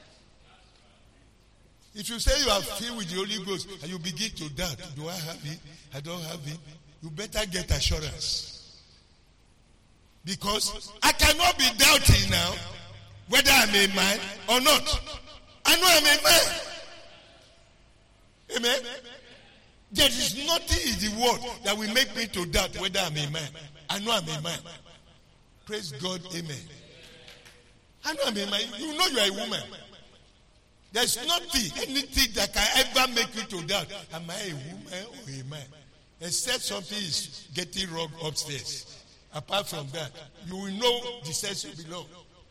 If you say you are filled with the Holy Ghost and you begin to doubt, do I have it? I don't have it. You better get assurance. Because I cannot be doubting now whether I'm a man or not. I know I'm a man. Amen. There is nothing in the world that will make me to doubt whether I'm a man. I know I'm a man. Praise God. Amen. I know I'm a man. You know you are a woman. There's nothing, anything that can ever make you to doubt. Am I a woman or a man? Except something is getting wrong upstairs. Apart from that, you will know the sex you belong.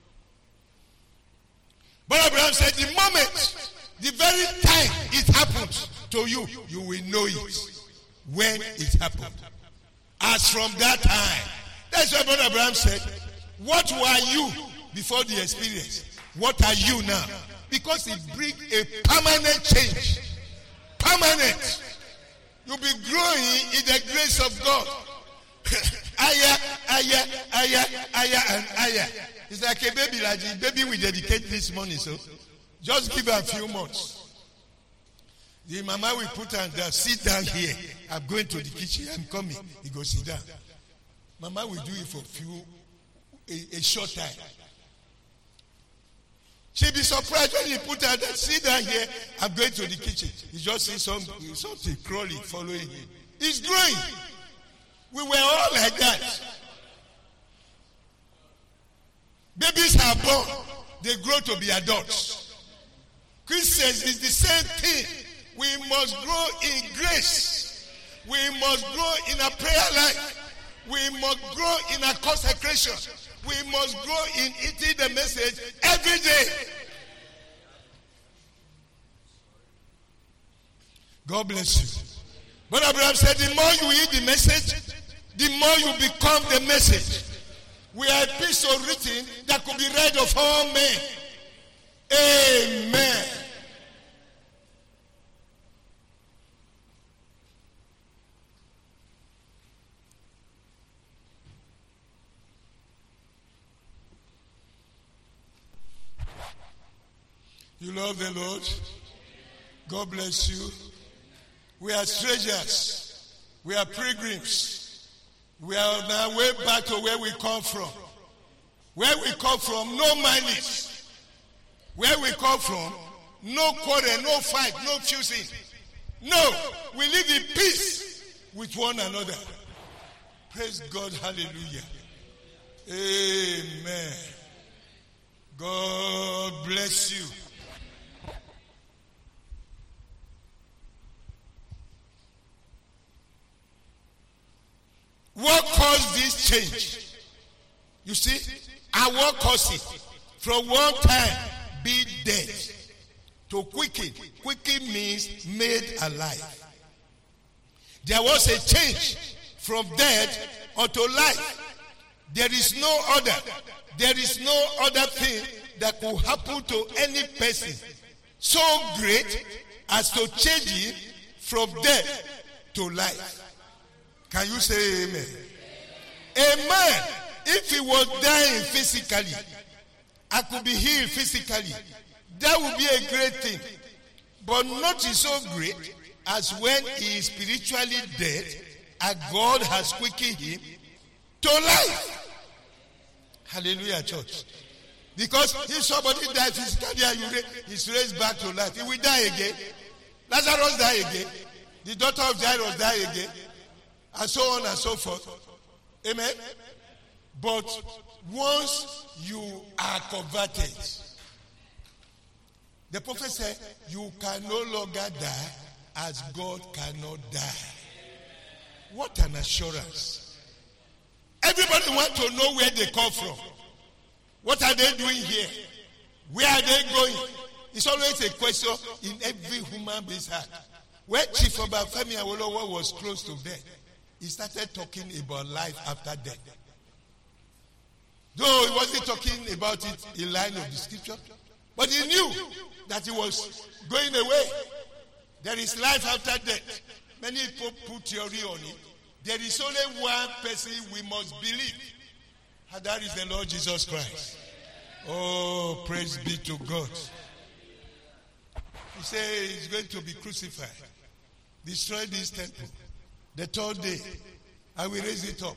But Abraham said, the moment, the very time it happened to you, you will know it when it happened. As from that time. That's why Brother Abraham said, what were you before the experience? What are you now? Because it brings a permanent change. Permanent. You'll be growing in the grace of God. Aya, aya, aya, aya, and aya. It's like a baby, like a baby we dedicate this morning, so just give her a few months. The mama will put her down, sit down here. I'm going to the kitchen, I'm coming. He goes, sit down. Mama will do it for a few, a, a short time. She'll be surprised when he put her down, sit down here, I'm going to the kitchen. He just sees some, something crawling, following him. He's growing. We were all like that. Babies are born, they grow to be adults. Christians is the same thing. We must grow in grace. We must grow in a prayer life. We must grow in a consecration. We must grow in eating the message every day. God bless you. But Abraham said, the more you eat the message, the more you become the message. We are a piece of written that could be read of all men. Amen. You love the Lord? God bless you. We are strangers. We are pilgrims. We are on our way back to where we come from. Where we come from, no malice. Where we come from, no quarrel, no fight, no fusing. No, we live in peace with one another. Praise God, hallelujah. Amen. God bless you. What caused this change? You see, and what caused it? From one time, be dead, to quicken. Quicken means made alive. There was a change from death unto life. There is no other. There is no other thing that could happen to any person so great as to change him from death to life. Can you say amen? A man, if he was dying physically, I could be healed physically, that would be a great thing. But not so great as when he is spiritually dead and God has quickened him to life. Hallelujah, church. Because if somebody died physically and you he's raised back to life, he will die again. Lazarus died again. The daughter of Jairus died again. And so on and so forth. Amen. But once you are converted, the prophet said, you can no longer die as God cannot die. What an assurance. Everybody wants to know where they come from. What are they doing here? Where are they going? It's always a question in every human being's heart. When Chief Obafemi Awolowo was close to death, he started talking about life after death. Though he wasn't talking about it in line of the scripture, but he knew that he was going away. There is life after death. Many people put theory on it. There is only one person we must believe, and that is the Lord Jesus Christ. Oh, praise be to God. He said he's going to be crucified, destroy this temple. The third day, I will raise it up.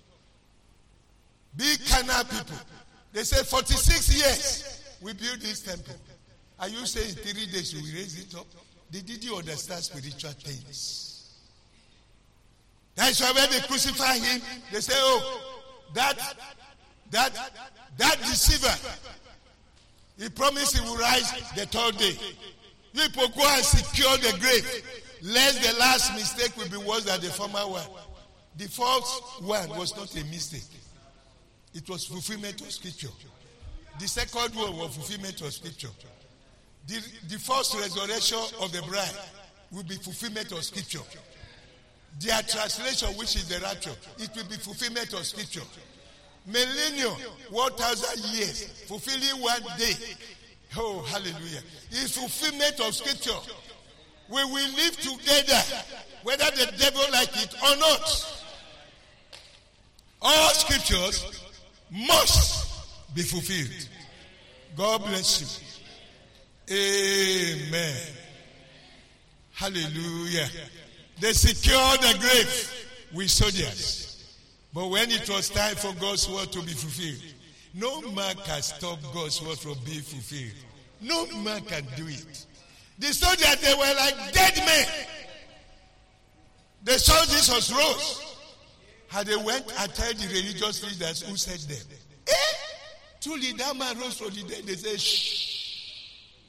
Big carnal people. They say forty-six years we build this temple. Are you saying in three days you will raise it up? They did you understand spiritual things? That's why when they crucify him, they say, oh, that, that, that deceiver, he promised he will rise the third day. People go and secure the grave, lest the last mistake will be worse than the former one. The first one was not a mistake. It was fulfillment of scripture. The second one was fulfillment of scripture. The, the first resurrection of the bride will be fulfillment of scripture. Their translation, which is the rapture, it will be fulfillment of scripture. Millennium, one thousand years, fulfilling one day. Oh, hallelujah. It's fulfillment of scripture. We will live together, whether the devil like it or not. All scriptures must be fulfilled. God bless you. Amen. Hallelujah. They secured the grave with soldiers. But when it was time for God's word to be fulfilled, no man can stop God's word from being fulfilled. No man can do it. The soldiers, they were like dead men. They saw Jesus rose. And they went and told the religious leaders who said them, eh? Truly that man rose from the dead. They said, shh.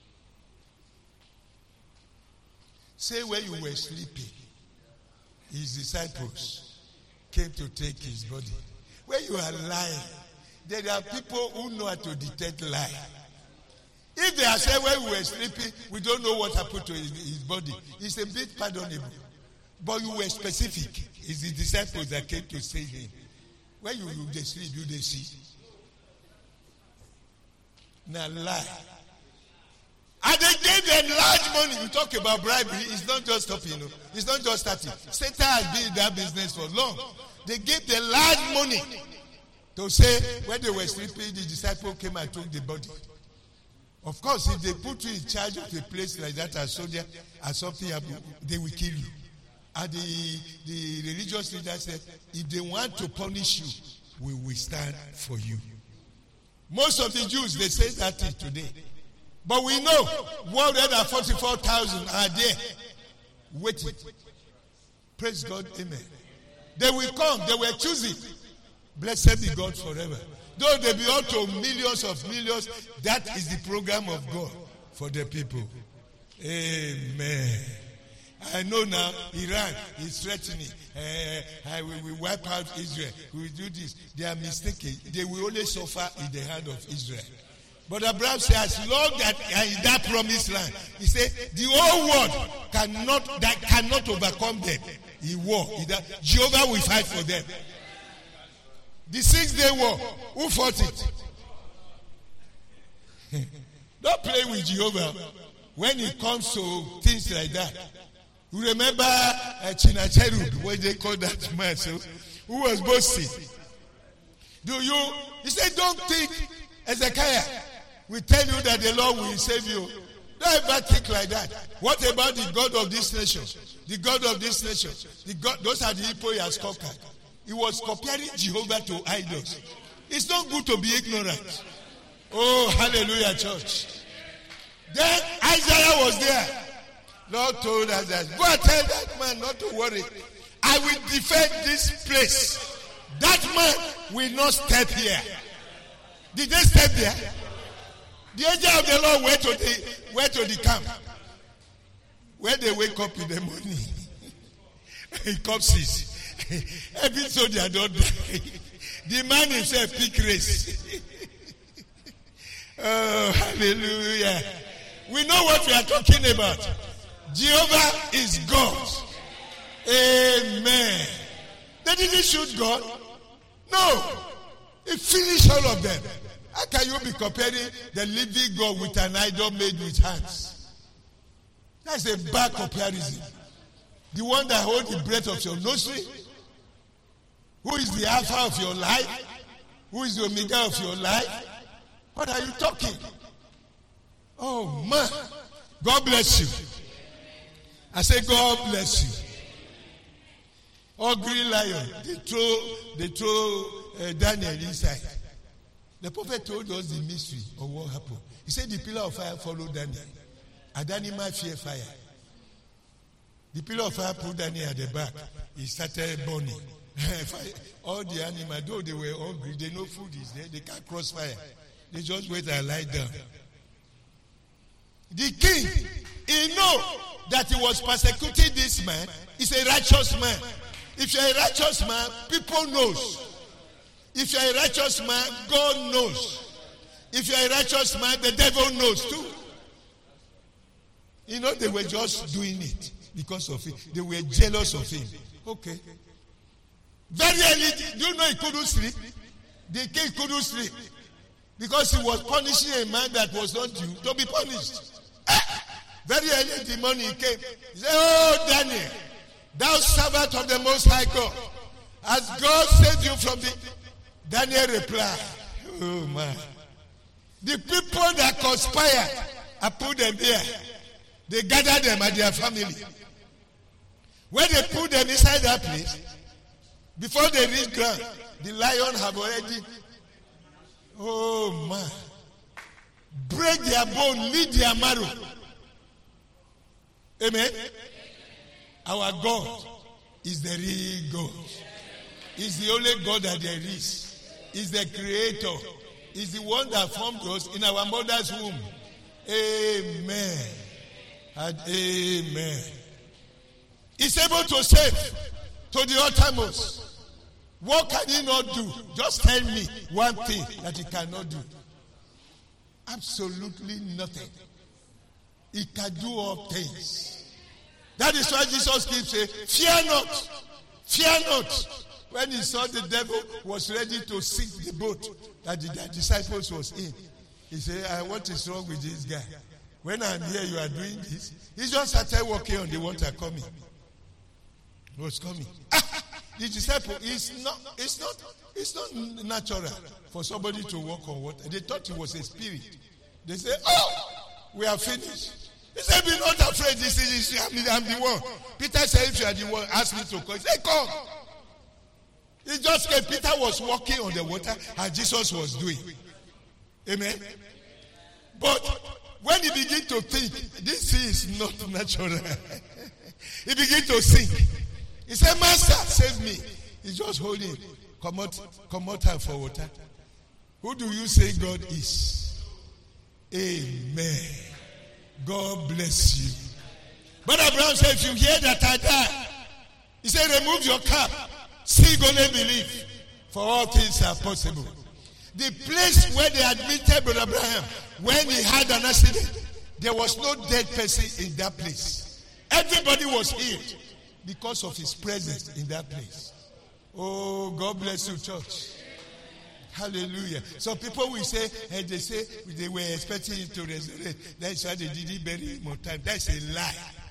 Say when you were sleeping, his disciples came to take his body. When you are lying, there are people who know how to detect lie. If they are saying when we were sleeping, we don't know what happened to his, his body, it's a bit pardonable. But you were specific. It's the disciples that came to save him. When you, you they sleep, you they see. Now lie. And they gave them large money. You talk about bribery, it's not just stopping, you know. It's not just starting. Satan has been in that business for long. They gave them large money to say when they were sleeping, the disciple came and took the body Of course, if they put you in charge of a place like that as soldier, as something happen, they will kill you. And the, the religious leader said, if they want to punish you, we will stand for you. Most of the Jews, they say that today. But we know one hundred forty-four thousand are there waiting. Praise God, amen. They will come, they will choose it. Blessed be God forever. Though they belong to millions of millions, that is the program of God for the people. Amen. I know now Iran is threatening. Uh, we will wipe out Israel. We will do this. They are mistaken. They will only suffer in the hand of Israel. But Abraham said, as long as in that promised land, he said, the whole world cannot that cannot overcome them in war. Jehovah will fight for them. The six-day war, who fought it? Don't play with Jehovah when it comes to things like that. You remember uh, Chinacherud, what they call that man, so, who was boasting? Do you? He said, don't think, Ezekiah, we tell you that the Lord will save you. Don't ever think like that. What about the God of this nation? The God of this nation. The God, those are the people he has conquered. He was comparing Jehovah to idols. It's not good to be ignorant. Oh, hallelujah, church. Then Isaiah was there. Lord told us that, go and tell that man not to worry. I will defend this place. That man will not step here. Did they step there? The angel of the Lord went to the, went to the camp. When they wake up in the morning, he corpses. Every soldier don't die. The man himself pick race. Oh, hallelujah. We know what we are talking about. Jehovah is God. Amen. They didn't shoot God. No. He finished all of them. How can you be comparing the living God with an idol made with hands? That's a bad comparison. The one that holds the breath of your nostril, who is the Alpha of your life, who is the Omega of your life. What are you talking? Oh man, God bless you. I say God bless you. Ugly lion, they throw, they throw uh, Daniel inside. The prophet told us the mystery of what happened. He said the pillar of fire followed Daniel. And Daniel might fear fire. The pillar of fire put Daniel at the back. He started burning. All the animals, though they were hungry, they know food is there, they can't cross fire. They just wait and lie down. The king, he know that he was persecuting this man. He's a righteous man. If you're a righteous man, people knows. If you're a righteous man, God knows. If you're a righteous man, the devil knows too. You know, they were just doing it because of it. They were jealous of him. Okay. Very early, do you know he couldn't sleep? The king couldn't sleep because he was punishing a man that was not due to be punished. Very early in the morning he came. He said, oh, Daniel, thou servant of the Most High God, has God saved you from the... Daniel replied, oh man, the people that conspired, I put them there. They gathered them at their family. When they put them inside that place, before they reach ground, the lion have already, oh man, break their bone, lead their marrow. Amen. Our God is the real God. He's the only God that there is. He's the creator. He's the one that formed us in our mother's womb. Amen. And amen. He's able to save to the uttermost. What can he not do? Just tell me one thing that he cannot do. Absolutely nothing. He can do all things. That is why Jesus keeps saying, fear not, fear not. When he saw the devil was ready to sink the boat that the, the disciples was in, he said, I, what is wrong with this guy? When I'm here, you are doing this. He just started walking on the water coming. He was coming. The disciple is not, it's not, it's not natural for somebody to walk on water. They thought he was a spirit. They say, oh, we are finished. He said, be not afraid. This is, I'm, I'm the one. Peter said, if you are the one, ask me to come. He said, come. He just came. Peter was walking on the water and Jesus was doing. Amen. But when he began to think, this sea is not natural. He began to sink. He said, Master, save me. He's just holding. Come out, come out for water. Who do you say God is? Amen. God bless you. But Abraham said, if you hear that I die, he said, remove your cap. See, gonna believe. For all things are possible. The place where they admitted Brother Abraham, when he had an accident, there was no dead person in that place. Everybody was healed because of his presence in that place. Oh, God bless you, church. Hallelujah. So people will say, and they say they were expecting him to resurrect. That's why they didn't bury him on time. That's a lie.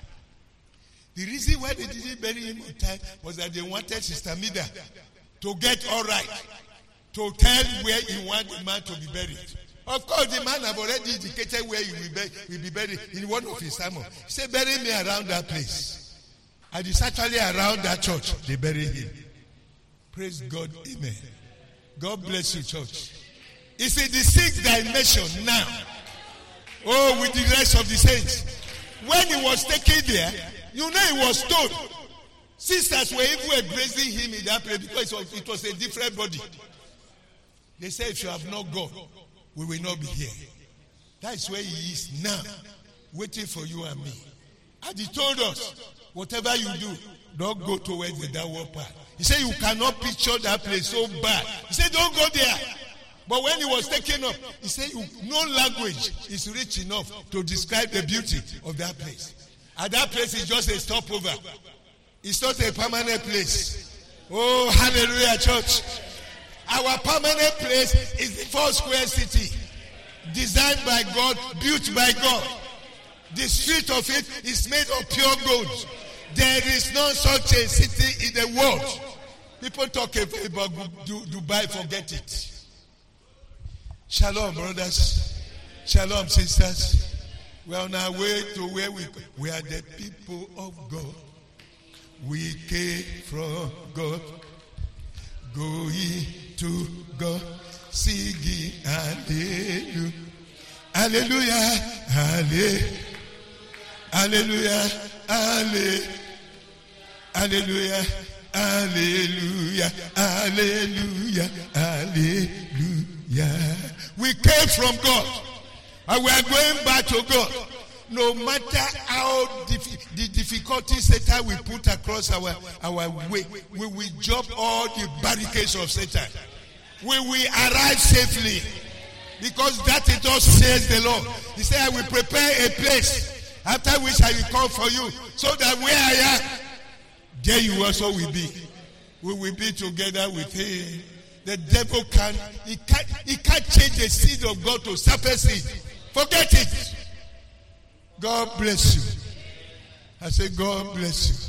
The reason why they didn't bury him on time was that they wanted Sister Mida to get all right, to tell where he wanted the man to be buried. Of course, the man have already indicated where he will be, will be buried in one of his sermons. He said, bury me around that place. And it's actually around that church they buried him. Praise God. Amen. God bless you, church. It's in the sixth dimension now. Oh, with the rest of the saints. When he was taken there, you know he was told. Sisters were even embracing him in that place because it was, it was a different body. They said, if you have not gone, we will not be here. That is where he is now, waiting for you and me. And he told us, whatever you do, don't go towards the downward path. He said, you cannot picture that place so bad. He said, don't go there. But when he was taken up, he said, no language is rich enough to describe the beauty of that place. And that place is just a stopover. It's not a permanent place. Oh, hallelujah, church. Our permanent place is the four square city, designed by God, built by God. The street of it is made of pure gold. There is no such a city in the world. People talk about Dubai, forget it. Shalom, brothers. Shalom, sisters. We are on our way to where we we are the people of God. We came from God, going to God, singing hallelujah, hallelujah, hallelujah, hallelujah, hallelujah, hallelujah, hallelujah, hallelujah, hallelujah. We came from God, and we are going back to God. No matter how dif- the difficulties Satan will put across our, our way, we will jump all the barricades of Satan. We will arrive safely, because that is what says the Lord. He said, I will prepare a place, after which I will come for you, so that where I am, there you also will be. We will be together with him. The devil can, he can't, he can't change the seed of God to serpent seed. Forget it. God bless you. I say, God bless you.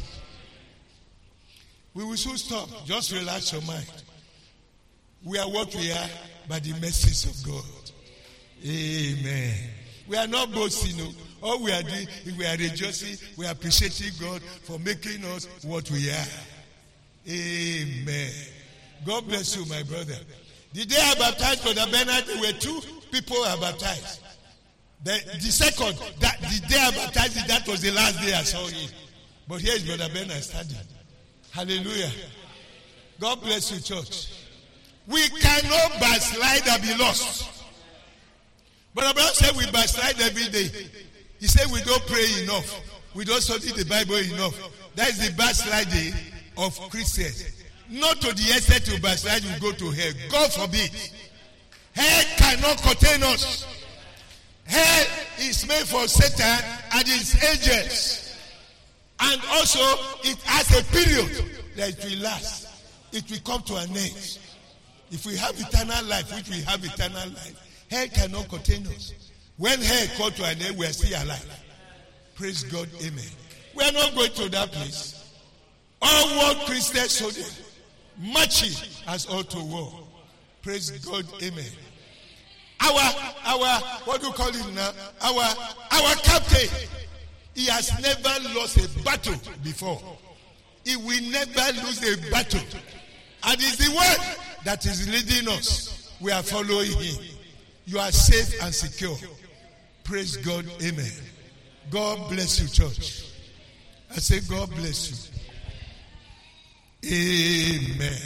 We will soon stop. Just relax your mind. We are what we are by the mercies of God. Amen. We are not boasting. No. All we are doing is we are rejoicing. We are appreciating God for making us what we are. Amen. God bless you, my brother. The day I baptized Brother Bernard, there were two people I baptized. The, the second, that the day I baptized him, that was the last day I saw him. But here is Brother Bernard standing. Hallelujah. God bless you, church. We cannot backslide and be lost. But Abraham said we backslide every day. He said we don't pray enough. We don't study the Bible enough. That is the backsliding of Christians. Not to the extent to backslide, you go to hell. God forbid. Hell cannot contain us. Hell is made for Satan and his angels. And also, it has a period that it will last. It will come to an end. If we have eternal life, which we have eternal life, hell cannot contain us. When hell comes to an end, we are still alive. Praise God, amen. We are not going to that place. All world Christians soldiers marching as all to war. Praise God, amen. Our, our, what do you call it now? Our, our captain. He has never lost a battle before. He will never lose a battle. And it's the one that is leading us. We are following him. You are safe and secure. Praise God. Amen. God bless you, church. I say God bless you. Amen.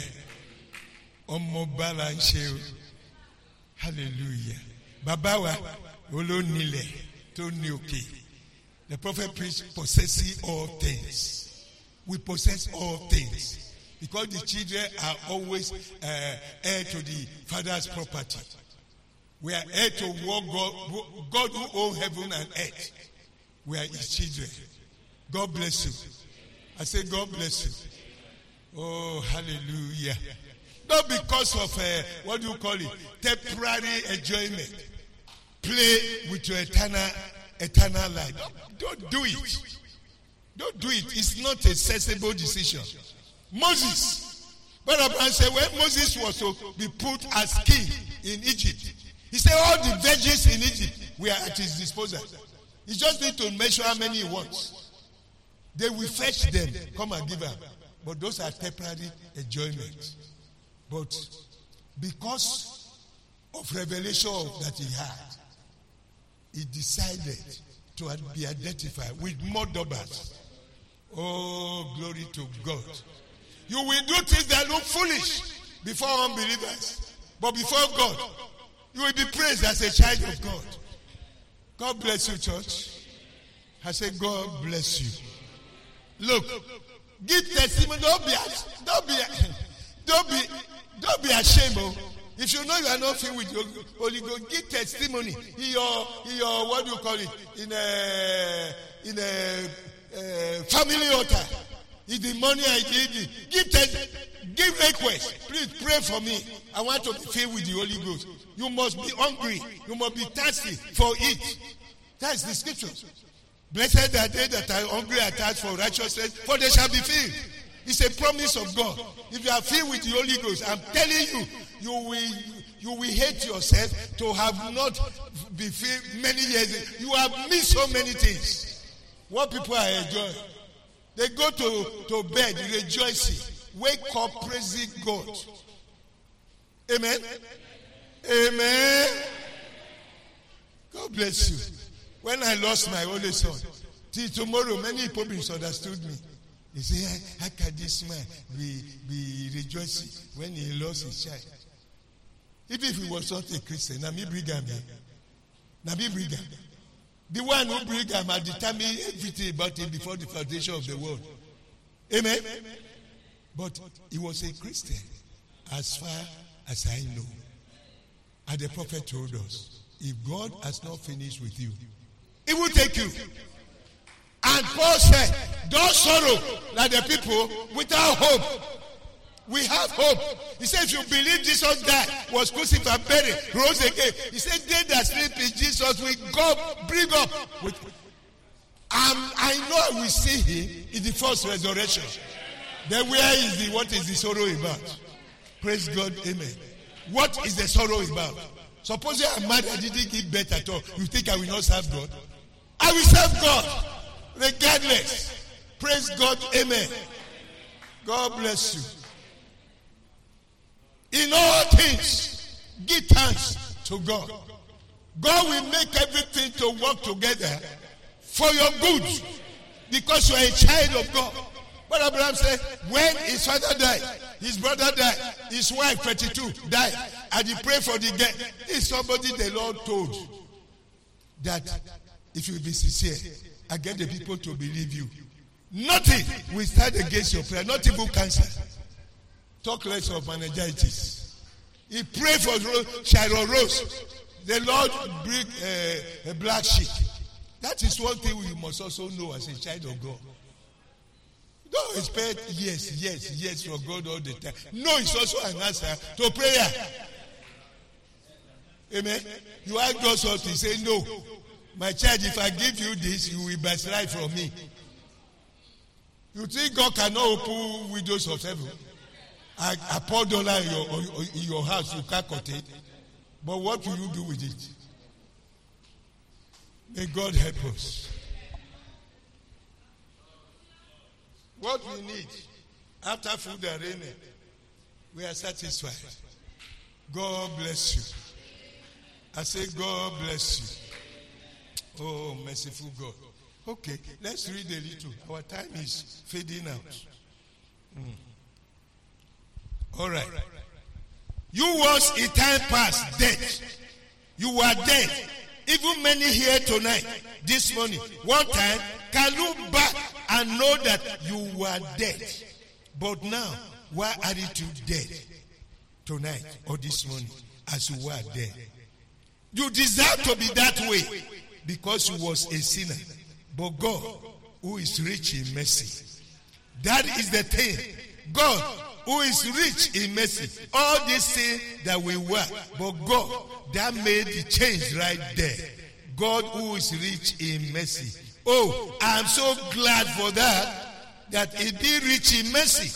Hallelujah. Babawa olo nile to nioke. The prophet preached possessing all things. We possess all things because the children are always uh, heir to the father's property. We are heir to what God, God who owns heaven and earth. We are his children. God bless you. I say God bless you. Oh, hallelujah. Not because of, uh, what do you call it, temporary enjoyment. Play with your eternal, eternal life. Don't, don't do it. Don't do it. It's not a sensible decision. Moses. But Abraham said when Moses was to be put as king in Egypt, he said all the virgins in Egypt were at his disposal. He just need to measure how many he wants. They will fetch them, come and give them. But those are temporary enjoyments. But because of revelation that he had, he decided to be identified with more doubles. Oh, glory to God. You will do things that look foolish before unbelievers. But before God, you will be praised as a child of God. God bless you, church. I say, God bless you. Look, give testimony. Don't be, don't be, don't be, don't be ashamed. Oh. If you know you are not filled with your Holy Ghost, give testimony in your, in your, what do you call it? In a, in a, uh, family altar. In the morning I did it. Give tes- give request. Please pray for me. I want to be filled with the Holy Ghost. You must be hungry. You must be thirsty for it. That is the scripture. Blessed are they that are hungry and thirsty for righteousness, for they shall be filled. It's a promise of God. If you are filled with the Holy Ghost, I'm telling you, you will you will hate yourself to have not been filled many years. You have missed so many things. What people are enjoying. They go to, to bed rejoicing. Wake up praising God. Amen. Amen. God bless you. When I lost my only son, till tomorrow, many people misunderstood me. They say, how can this man be, be rejoicing when he lost his child? Even if he was not a Christian, Nami Brigham, Nami Brigham. The one who Brigham had determined everything about him before the foundation of the world. Amen? But he was a Christian as far as I know. And the prophet told us, if God has not finished with you, he will take you. And Paul said, don't sorrow like the people without hope. We have hope. He said, if you believe Jesus died, was crucified, buried, rose again. He said, they that sleep in Jesus will God bring up. With, um, I know I will see him in the first resurrection. Then where is the, what is the sorrow about? Praise God, amen. What is the sorrow about? Suppose I'm mad, I didn't give birth at all. You think I will not serve God? I will serve God, regardless. Praise God, amen. God bless you. In all things, give thanks to God. God will make everything to work together for your good because you are a child of God. But Abraham said, when his father died, his brother died, his wife, twenty-two, died, and he prayed for the girl. Is somebody the Lord told that if you be sincere and get the people to believe you, nothing will stand against your prayer, not even cancer. Talk less of meningitis. He prayed for Sharon Rose. The Lord bring uh, a black sheep. That is one thing we must also know as a child of God. Don't expect yes, yes, yes from God all the time. No, it's also an answer to prayer. Amen. You ask God something, say no. My child, if I give you this, you will backslide from me. You think God cannot open windows of heaven? I, I pour dollar in your, in your house, you can't contain. But what will you do with it? May God help us. What we need after food and rain, we are satisfied. God bless you. I say, God bless you. Oh, merciful God. Okay, let's read a little. Our time is fading out. Mm. All right. You was in time past dead. You were dead. Even many here tonight, this morning, one time, can look back and know that you were dead. But now, why are you dead tonight or this morning as you were dead? You deserve to be that way because you was a sinner. But God, who is rich in mercy, that is the thing. God, who is rich in mercy, all these things that we were, but God, that made the change right there. God, who is rich in mercy. Oh, I'm so glad for that, that he be rich in mercy.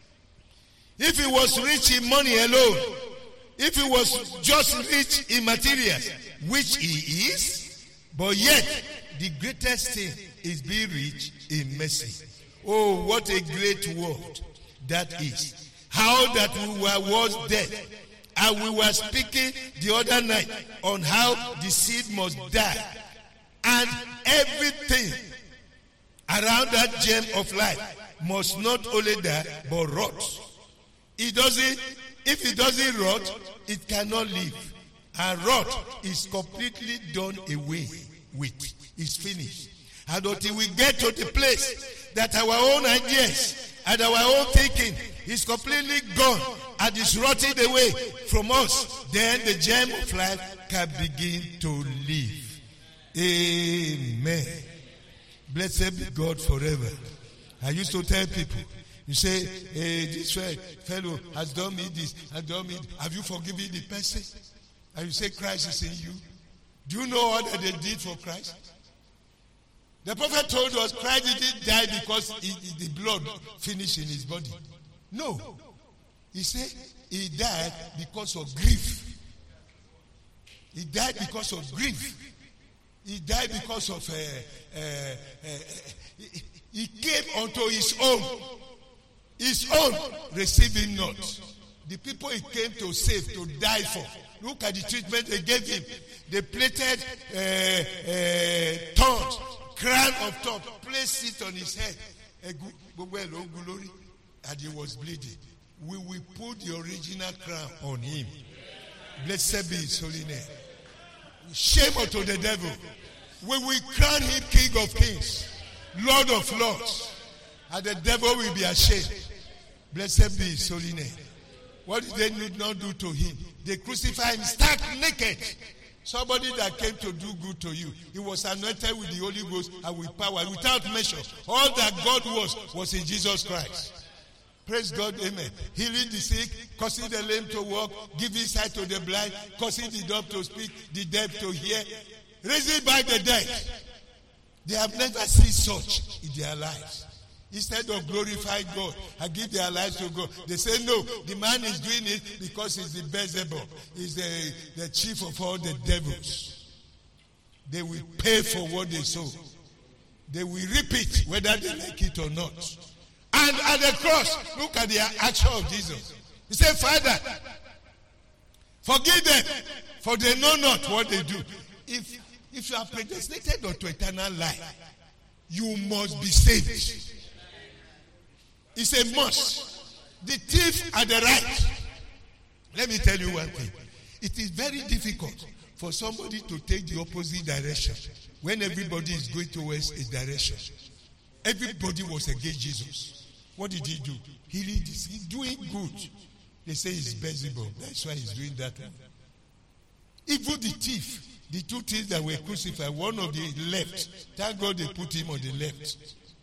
If he was rich in money alone, if he was just rich in materials, which he is, but yet the greatest thing is being rich in mercy. Oh, what a great word that is. How that we were was dead. And we were speaking the other night on how the seed must die. And everything around that gem of life must not only die, but rot. It doesn't, if it doesn't rot, it cannot live. And rot is completely done away with. It's finished. And until we get to the place that our own ideas and our own thinking is completely gone and is rotting away from us, then the gem of life can begin to live. Amen. Blessed be God forever. I used to tell people, you say, hey, this fellow has done me this, has done me this. Have you forgiven the person? And you say Christ is in you. Do you know all that they did for Christ? The prophet told us Christ didn't die because he, he, the blood finished in his body. No. He said he died because of grief. He died because of grief. He died because of, uh, uh, uh, he, he came unto his own. His own received him not. The people he came to save, to die for. Look at the treatment they gave him. They plaited uh, uh, thorns, crown of thorns, placed it on his head. And he was bleeding. We will put the original crown on him. Blessed be his holy name. Shame unto the devil. We will crown him King of Kings, Lord of Lords. And the devil will be ashamed. Blessed be his holy name. What did they not do to him? They crucified him stark naked. Somebody that came to do good to you. He was anointed with the Holy Ghost and with power, without measure. All that God was, was in Jesus Christ. Praise God, amen. Healing the sick, causing the lame to walk, giving sight to the blind, causing the dumb to speak, the deaf to hear, raising back the dead. They have never seen such in their lives. Instead of glorifying God and give their lives to God, they say, no, the man is doing it because he's the Beelzebub. He's the, the chief of all the devils. They will pay for what they sow. They will reap it, whether they like it or not. And at the cross, look at the action of Jesus. He said, Father, forgive them, for they know not what they do. If, if you are predestinated unto eternal life, you must be saved. It's a must. The thief at the right. Let me tell you one thing. It is very difficult for somebody to take the opposite direction when everybody is going towards a direction. Everybody was against Jesus. What did he do? He is he doing good. They say he's Beelzebub. That's why he's doing that one. Even the thief, the two thieves that were crucified, one of the left. Thank God they put him on the left.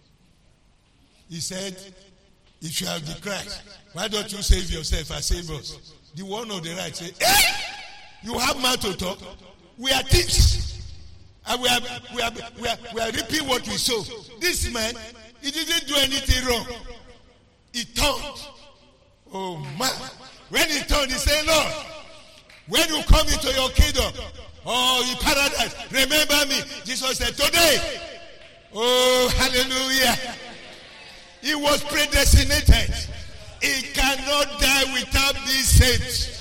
He said, if you have the Christ, why don't you save yourself and save us? The one on the right said, eh? You have mouth to talk? We are thieves. And we are, we are, we are, we are reaping what we sow. This man, he didn't do anything wrong. He turned. Oh man. When he turned, he said, Lord, When you come into your kingdom, oh, in paradise, remember me. Jesus said, today, oh, hallelujah. He was predestinated. He cannot die without being saved.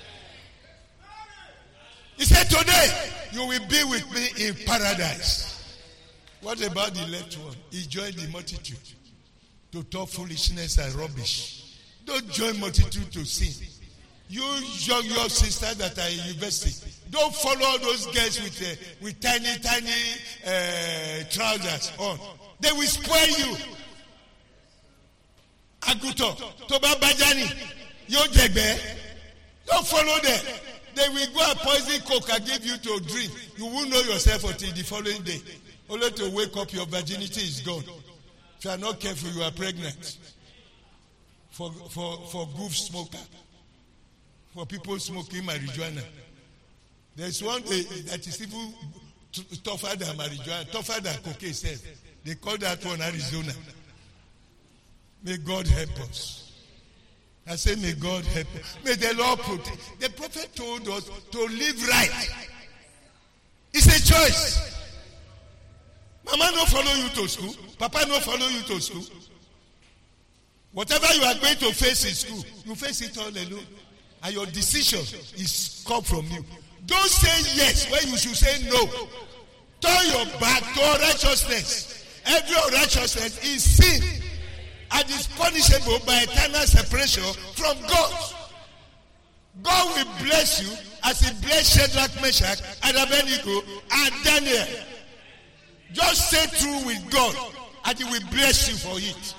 He said, today, you will be with me in paradise. What about the left one? He joined the multitude to talk foolishness and rubbish. Don't join multitude to sin. You young your sisters that are in university, don't follow those girls with uh, with tiny, tiny uh, trousers on. They will spoil you. Aguto, Toba Bajani, Yojegbe, don't follow them. They will go and poison coke and give you to drink. You won't know yourself until the following day. Only to wake up, your virginity is gone. If you are not careful, you are pregnant. For for for goof smoker. For people smoking marijuana. There's one day that is even tougher than marijuana, tougher than cocaine itself. They call that one Arizona. May God help us. I say, may God help us. May the Lord protect. The prophet told us to live right. It's a choice. Mama no follow you to school. Papa no follow you to school. Whatever you are going to face in school, you face it all alone. And your decision is come from you. Don't say yes when you should say no. Turn your back to righteousness. Every unrighteousness is sin and is punishable by eternal separation from God. God will bless you as he blessed Shadrach, Meshach, and Abednego and Daniel. Just stay true with God and he will bless you for it.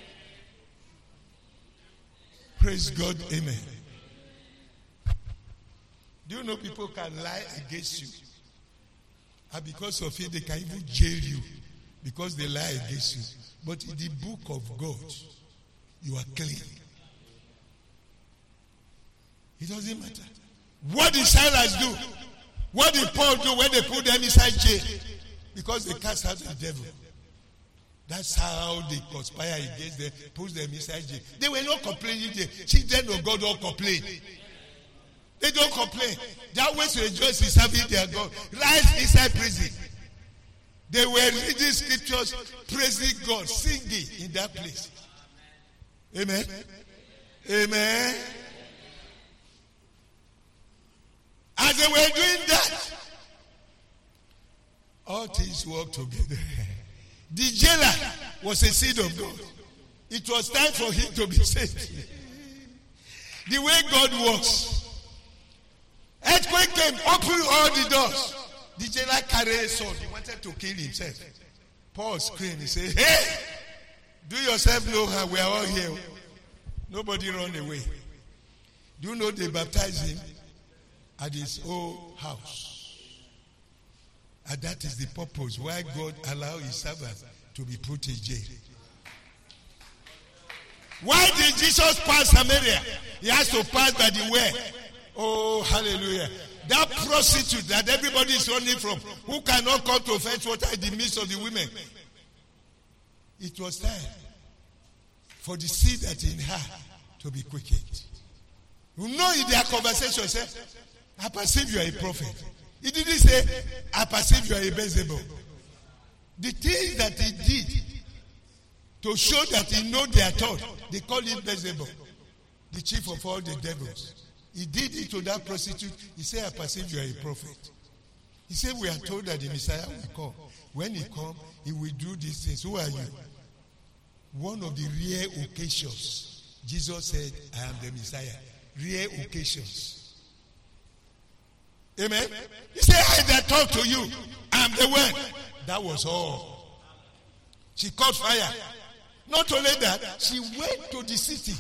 Praise God. Amen. Do you know people can lie against you? And because of it, they can even jail you because they lie against you. But in the book of God, you are clean. It doesn't matter. What did Silas do? What did Paul do when they put them inside jail? Because they cast out the devil. That's how they conspire against them, put them inside jail. They were not complaining. The children of God don't complain. They don't complain. They always rejoice in serving their God. Right inside prison. They were reading scriptures, praising God, singing in that place. Amen. Amen. As they were doing that, all things work together. The jailer was a seed of God. It was time for him to be saved. The way God works. Earthquake came, opened all the doors. The jailer carried a sword. He wanted to kill himself. Paul screamed. He said, hey, do yourself no harm. We are all here. Nobody run away. Do you know they baptized him at his own house? And that is the purpose why God allowed his servant to be put in jail. Why did Jesus pass Samaria? He has to pass by the way. Oh, hallelujah. That prostitute that everybody is running from, who cannot come to fetch water in the midst of the women. It was time for the seed that in her to be quickened. You know in their conversation, say, I perceive you are a prophet. He didn't say, I perceive you are a Beelzebub. The thing that he did to show that he know their thought, they call him Beelzebub, the chief of all the devils. He did it to that prostitute. He said, I perceive you are a prophet. He said, we are told that the Messiah will come. When he comes, he will do these things. Who are you? One of the rare occasions, Jesus said, I am the Messiah. Rare occasions. Amen? He said, I that talk to you, I am the one. That was all. She caught fire. Not only that, she went to the city.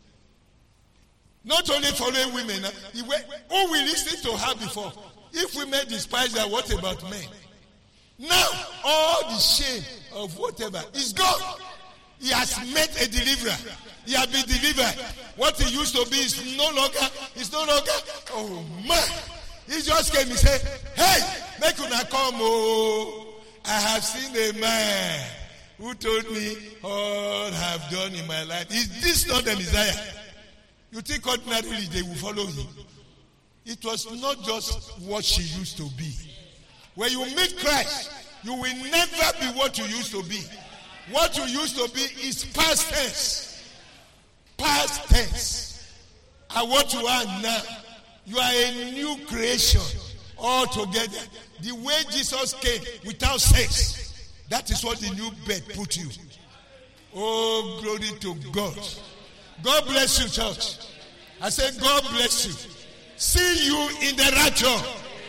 Not only following women, he went, who will listen to her before? If women despise her, what about men? Now, all the shame of whatever is gone. He has met a deliverer. He has been delivered. What he used to be is no longer, is no longer, oh man. He just came and said, hey, make una come, oh. I have seen a man who told me all I have done in my life. Is this not the Messiah? You think ordinarily they will follow him? It was not just what she used to be. When you meet Christ, you will never be what you used to be. What you used to be is past tense. Past tense. And what you are now, you are a new creation altogether. The way Jesus came without sex, that is what the new birth put you. Oh, glory to God. God bless you, church. I said, God bless you. See you in the rapture.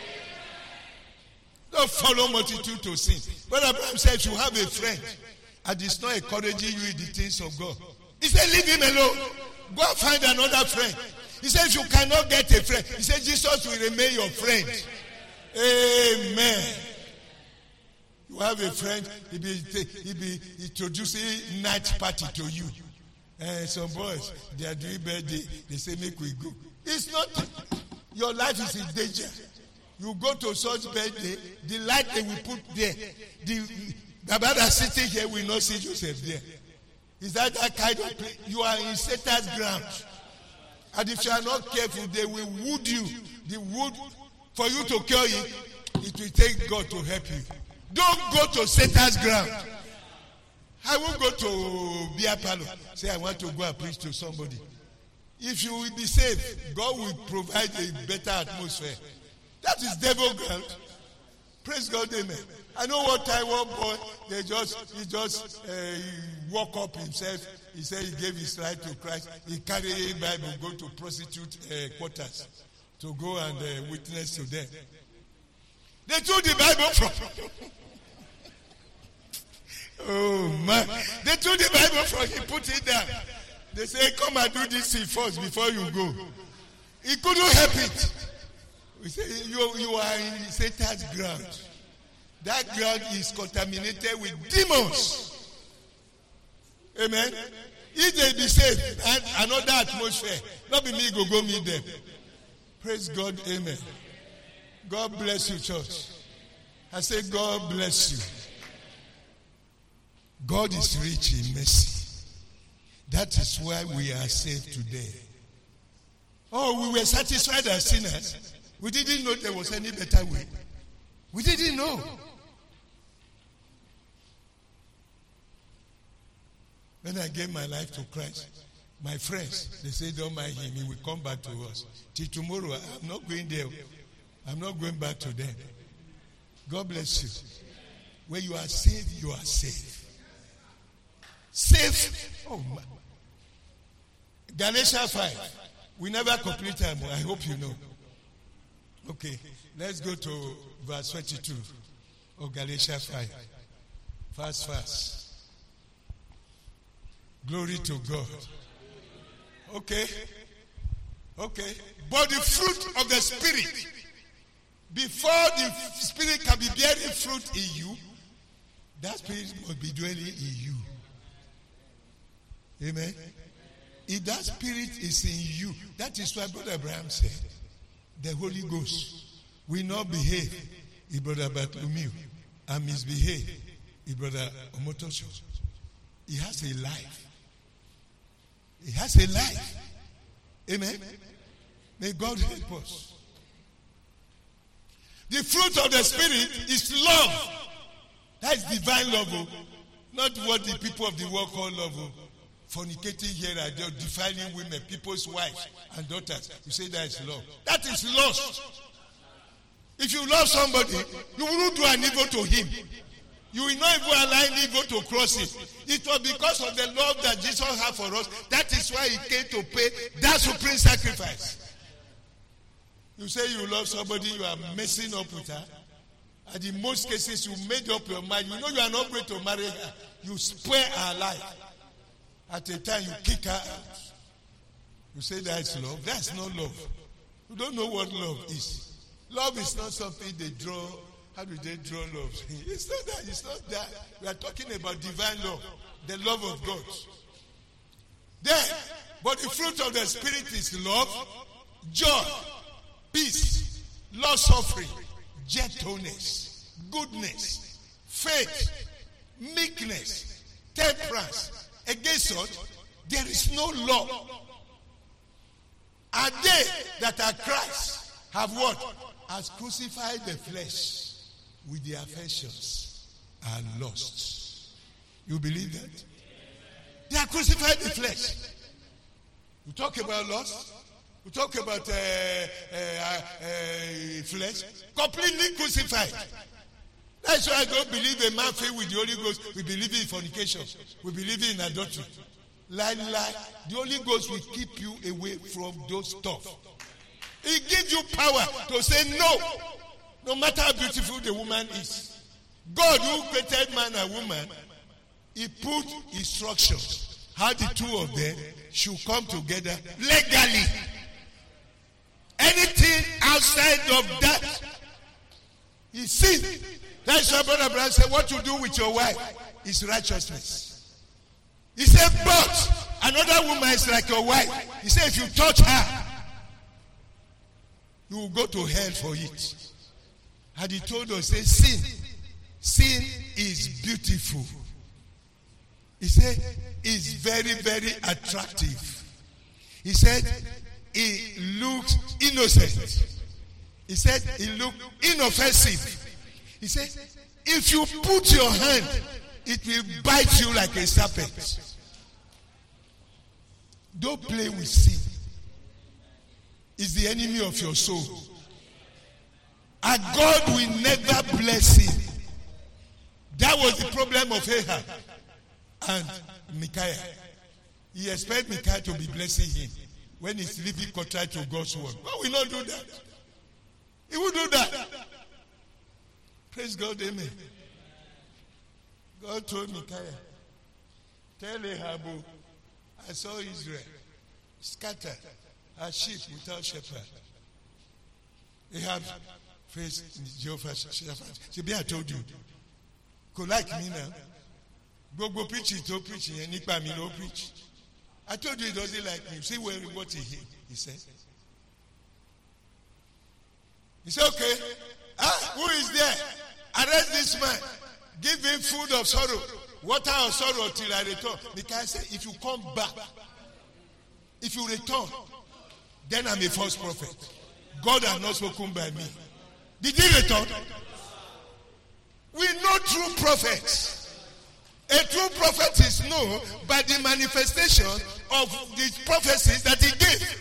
Don't follow multitude to sin. Brother Abraham said, you have a friend and it's not encouraging you in the things of God. He said, leave him alone. Go and find another friend. He said, you cannot get a friend. He said, Jesus will remain your friend. Amen. You have a friend, he be, he be introducing night party to you. And some boys, they are doing birthday, they say, make we go. It's not, your life is in danger. You go to such birthday, the light they will put there, the, the brother sitting here will not see Joseph there. Is that that kind of place? You are in Satan's ground. And if you are not careful, they will wound you. The wood, for you to kill it, it will take God to help you. Don't go to Satan's ground. I won't go to Bia Palo. Say, I want to go and preach to somebody. If you will be saved, God will provide a better atmosphere. That is devil ground. Praise God, amen. I know what time one boy, they just, he just uh, he woke up himself. He said he gave his life to Christ. He carried a Bible, go to prostitute uh, quarters to go and uh, witness to them. They took the Bible from Oh man. They took the Bible from him, put it down. They say, come and do this thing first before you go. He couldn't help it. We say, you, you are in Satan's ground. That ground is contaminated with demons. Amen. If they be saved, and another atmosphere, not be me go go meet them. Praise God, amen. God bless you, church. I say, God bless you. God is rich in mercy. That is why we are saved today. Oh, we were satisfied as sinners. We didn't know there was any better way. We didn't know. When I gave my life to Christ, my friends, they say, don't mind him, he will come back to us. Till tomorrow, I'm not going there. I'm not going back to them. God bless you. When you are saved, you are saved. Saved. Oh, man. Galatians five. We never complete time. I hope you know. Okay, let's go to verse twenty-two of Galatians five. Fast, fast. Glory to God. Okay. Okay. But the fruit of the Spirit, before the Spirit can be bearing fruit in you, that Spirit must be dwelling in you. Amen. If that Spirit is in you, that is why Brother Abraham said, the Holy Ghost will not behave if Brother Bartholomew and misbehave if Brother Omotosho. He has a life. He has a life. Amen. May God help us. The fruit of the Spirit is love. That is divine love. Not what the people of the world call love. Fornicating here and there, defiling women, people's wives and daughters. You say that is love. That is lust. If you love somebody, you will not do an evil to him. You will not even allow evil to cross him. It was because of the love that Jesus had for us. That is why he came to pay that supreme sacrifice. You say you love somebody, you are messing up with her. And in most cases, you made up your mind. You know you are not going to marry her. You spare her life. At a time, you kick her out. You say that's love. That's not love. You don't know what love is. Love is not something they draw. How do they draw love? It's not that. It's not that. We are talking about divine love. The love of God. Then, but the fruit of the Spirit is love, joy, peace, long-suffering, gentleness, goodness, faith, meekness, temperance. Against such, there is no law. And they that are Christ have what? Has crucified the flesh with the affections and lusts. You believe that? They have crucified the flesh. We talk about lust. We talk about uh, uh, uh, flesh. Completely crucified. That's why I don't believe a man filled with the Holy Ghost. We believe in fornication. We believe in adultery. Lie, lie. The Holy Ghost will keep you away from those stuff. He gives you power to say no. No matter how beautiful the woman is. God who created man and woman, he put instructions how the two of them should come together legally. Anything outside of that is sin. That's why Brother Abraham said, what you do with your wife is righteousness. He said, but another woman is like your wife. He said, if you touch her, you will go to hell for it. And he told us, say, sin. Sin is beautiful. He said, it's very, very attractive. He said, it looks innocent. He said, it looks inoffensive. He said, if you put your hand, it will bite you like a serpent. Don't play with sin. It's the enemy of your soul. And God will never bless him. That was the problem of Ahab and Micaiah. He expected Micaiah to be blessing him when he's living contrary to God's word. God will not do that. He will do that. Praise God, amen. God told Micaiah, tell Ahab, I saw Israel scattered as sheep without shepherd. Ahab faced Jehovah's shepherd. Maybe I told you. Could like me now. Go go preach it, don't preach it, and Nipa me no preach. I told you he doesn't like me. See where what he he said. He said, okay, ah, who is there? Arrest this man. Give him food of sorrow, water of sorrow till I return. Because said, if you come back, if you return, then I'm a false prophet. God has not spoken by me. Did he return? We know true prophets. A true prophet is known by the manifestation of the prophecies that he gave.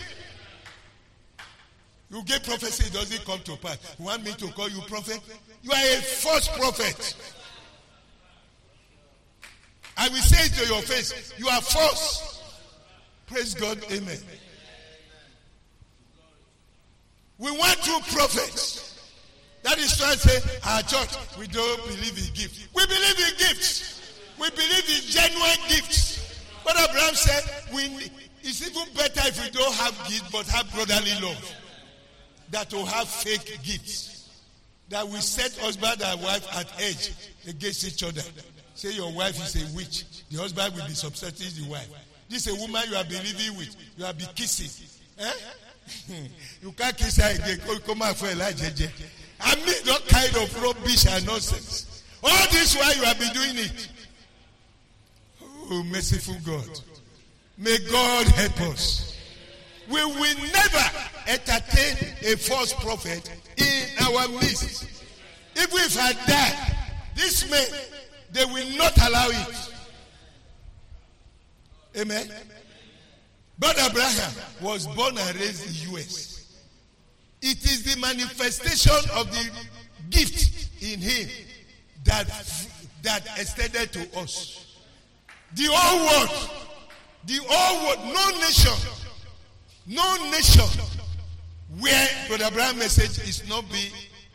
You give prophecy, it doesn't come to pass. You want me to call you prophet? You are a false prophet. I will say it to your face. You are false. Praise God. Amen. We want true prophets. That is why I say, our church, we don't believe in gifts. We believe in gifts. We believe in genuine gifts. But Abraham said, we, it's even better if we don't have gifts, but have brotherly love. That to have fake gifts. That we set husband and wife at edge against each other. Say your wife is a witch. The husband will be substituting the wife. This is a woman you are believing with. You are be kissing. Eh? You can't kiss her again. Come out for Elijah. I mean that kind of rubbish and nonsense. All this while you have been doing it. Oh, merciful God. May God help us. We will never entertain a false prophet in our midst. If we had died, this man, they will not allow it. Amen. But Abraham was born and raised in the U S. It is the manifestation of the gift in him that, that extended to us. The whole world, the whole world, no nation, no nation where Brother Abraham's message is not be,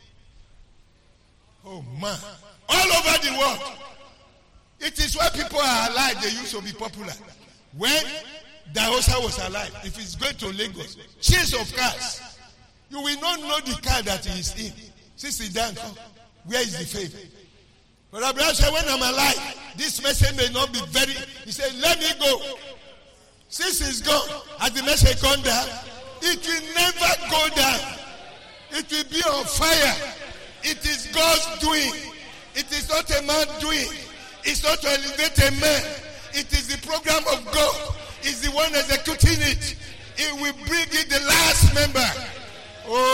oh man, all over the world. It is why people are alive, they used to be popular. When Dahosa was alive, if he's going to Lagos, chase of cars, you will not know the car that he is in. Since he died, where is the favor? But Abraham said, when I'm alive, this message may not be very, he said, let me go. Since he's gone, has the message gone down? It will never go down. It will be on fire. It is God's doing. It is not a man doing. It's not to elevate a man. It is the program of God. It's the one executing it. It will bring in the last member. Oh,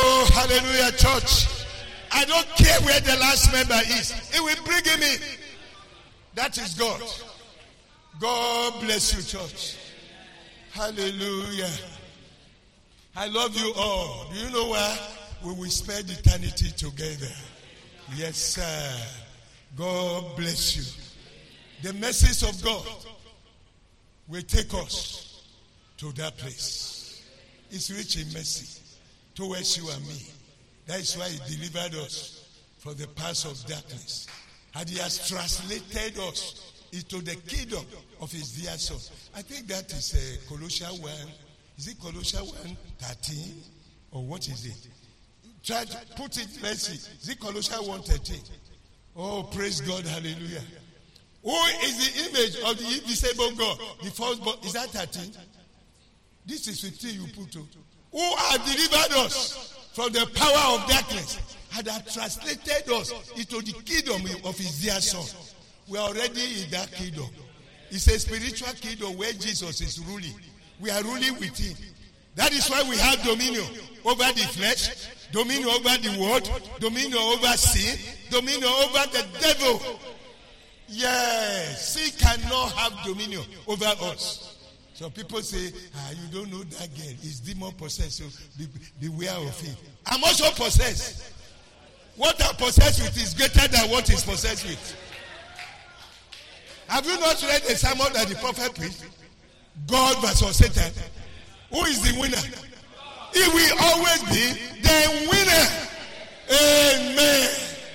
hallelujah, church. I don't care where the last member is. He will bring him in. That is God. God bless you, church. Hallelujah. I love you all. Do you know why? We will spend eternity together. Yes, sir. God bless you. The message of God will take us to that place. It's rich in mercy towards you and me. That is why he delivered us from the paths of darkness. And he has translated us into the kingdom of his dear son. I think that is uh, Colossians one. Is it Colossians one thirteen? Or what is it? Try to put it, let's see. Is it Colossians one thirteen? Oh, praise God, hallelujah. Who is the image of the invisible God? The firstborn. Is that thirteen? This is fifteen you put to. Who have delivered us from the power of darkness and have translated us into the kingdom of his dear son. We are already in that kingdom. It's a spiritual kingdom where Jesus is ruling. We are ruling with him. That is why we have dominion over the flesh, dominion over the world, dominion over sin, dominion over the devil. Yes, sin cannot have dominion over us. So people say, ah, you don't know that girl. It's demon possessed, so be, beware of it. I'm also possessed. What I'm possessed with is greater than what is possessed with. Have you not read the sermon that the prophet preached? God versus Satan. Who is the winner? He will always be the winner. Amen.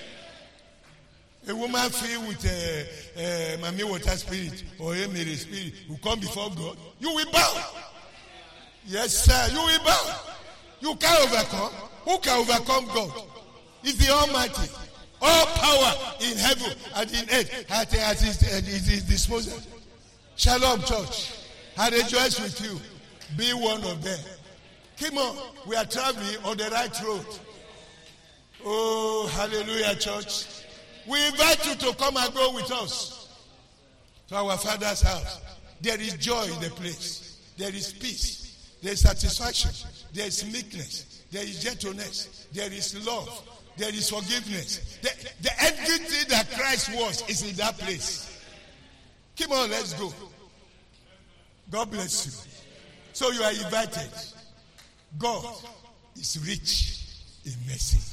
A woman filled with a, a Mami water spirit or a Mary spirit will come before God. You will bow. Yes, sir. You will bow. You can't overcome. Who can overcome God? He's the Almighty. All power in heaven and in earth at his, at his disposal. Shalom, church. I rejoice with you. Be one of them. Come on. We are traveling on the right road. Oh, hallelujah, church. We invite you to come and go with us to our Father's house. There is joy in the place. There is peace. There is satisfaction. There is meekness. There is gentleness. There is love. There is forgiveness. The, the everything that Christ was is in that place. Come on, let's go. God bless you. So you are invited. God is rich in mercy.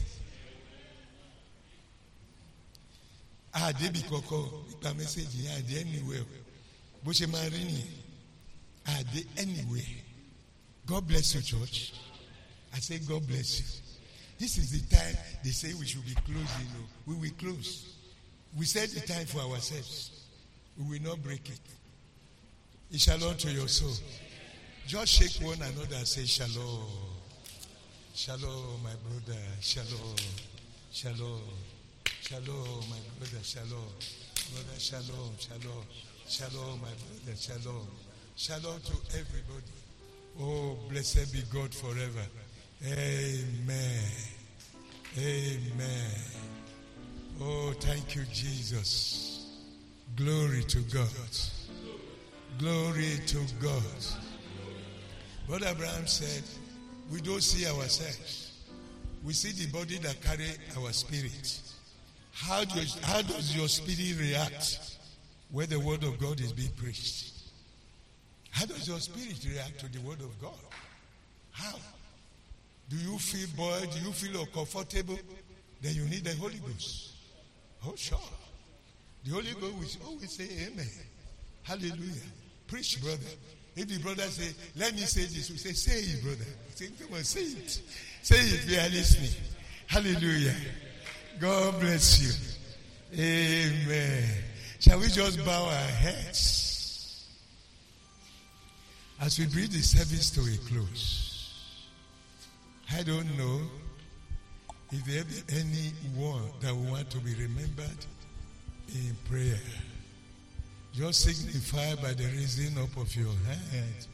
Ah, Debbie Coco, the message here, the anywhere. Bushe Marini, ah, the anywhere. God bless you, church. I say, God bless you. This is the time they say we should be closing. We will close. We set the time for ourselves. We will not break it. It's shalom to your soul. Just shake one another and say shalom. Shalom, my brother. Shalom. Shalom. Shalom, my brother. Shalom. Brother, shalom. Shalom. Shalom, my brother. Shalom. Shalom to everybody. Oh, blessed be God forever. Amen. Amen. Oh, thank you, Jesus. Glory to God. Glory to God. Brother Abraham said, we don't see ourselves. We see the body that carry our spirit. How does, how does your spirit react when the word of God is being preached? How does your spirit react to the word of God? How? Do you feel bored? Do you feel uncomfortable? Then you need the Holy Ghost. Oh, sure. The Holy Ghost will always say amen. Hallelujah. Preach, brother. If the brother say, let me say this, we say, say it, brother. Say, come on, say it. Say it, we are listening. Hallelujah. God bless you. Amen. Shall we just bow our heads as we bring the service to a close? I don't know if there be anyone that will want to be remembered in prayer. Just signify by the raising up of your hand.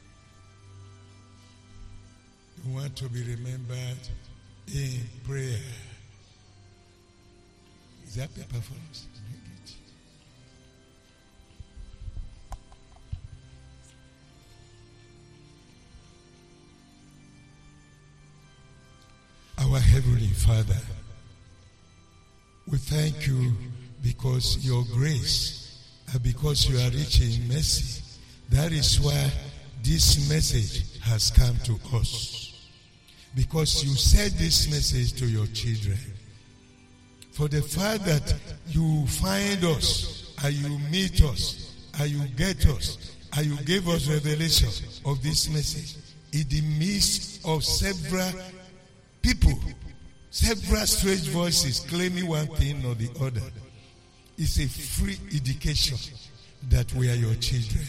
You want to be remembered in prayer. Is that paper for us? Our Our Heavenly Father, we thank you because your grace and because you are rich in mercy. That is why this message has come to us. Because you said this message to your children. For the fact that you find us and you meet us and you get us and you gave us revelation of this message in the midst of several people, several strange voices claiming one thing or the other. It's a free indication that we are your children.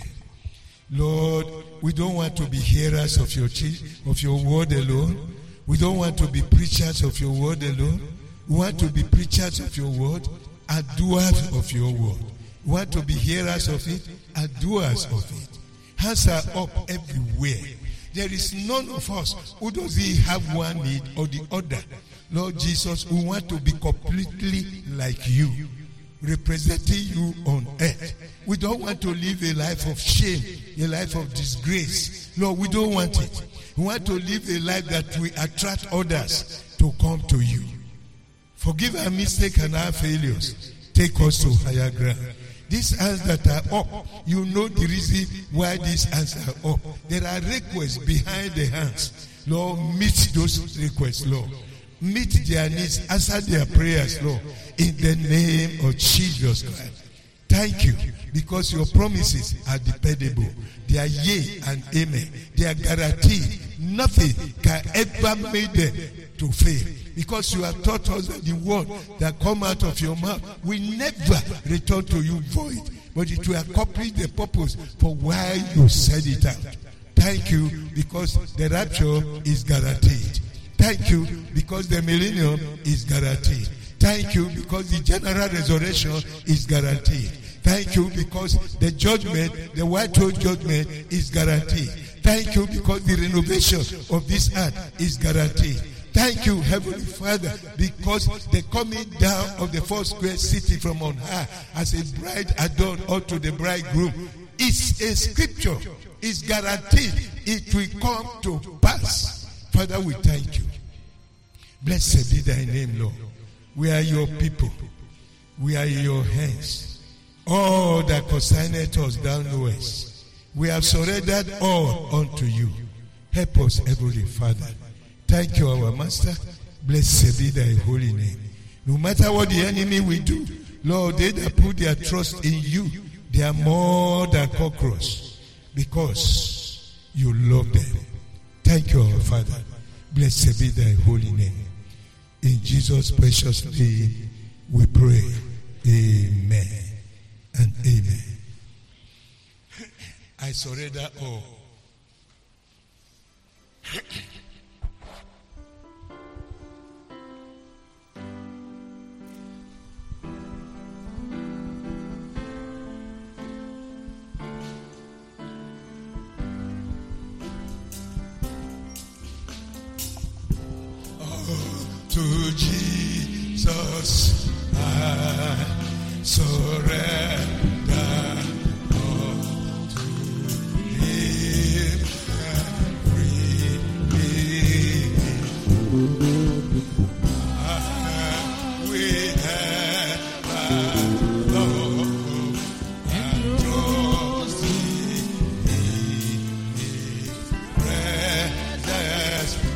Lord, we don't want to be hearers of your of your word alone. We don't want to be preachers of your word alone. We want to be preachers of your word and doers of your word. We want to be hearers of it and doers of it. Hands are up everywhere. There is none of us who doesn't have one need or the other. Lord Jesus, we want to be completely like you, representing you on earth. We don't want to live a life of shame, a life of disgrace. Lord, we don't want it. We want to live a life that will attract others to come to you. Forgive our mistakes and our failures. Take us to higher ground. These hands that are up, you know the reason why these hands are up. There are requests behind the hands. Lord, meet those requests, Lord. Meet their needs, answer their prayers, Lord, in the name of Jesus Christ. Thank you, because your promises are dependable. They are yea and amen. They are guaranteed. Nothing can ever make them to fail. Because you have taught us that the word that come out of your mouth will never return to you void, but it will accomplish the purpose for why you said it out. Thank you, because the rapture is guaranteed. Thank you, because the millennium is guaranteed. Thank you, because the general resurrection is guaranteed. Thank you, because the judgment, the white throne judgment is guaranteed. Thank you, because the renovation of this earth is guaranteed. Thank you, Heavenly Father, because the coming down of the four square city from on high as a bride adorned unto the bridegroom is a scripture. It's guaranteed. It will come to pass. Father, we thank you. Blessed be thy name, Lord. We are your people. We are in your hands. All that concerneth us thou knowest. We have surrendered all unto you. Help us, Heavenly Father. Thank you, our Master. Blessed be thy holy name. No matter what the enemy will do, Lord, they that put their trust in you, they are more than conquerors because you love them. Thank you, our Father. Blessed be thy holy name. In Jesus' precious name we pray. Amen and amen. I surrender all. To Jesus I surrender all to Him freely. I will have love and trust in His presence.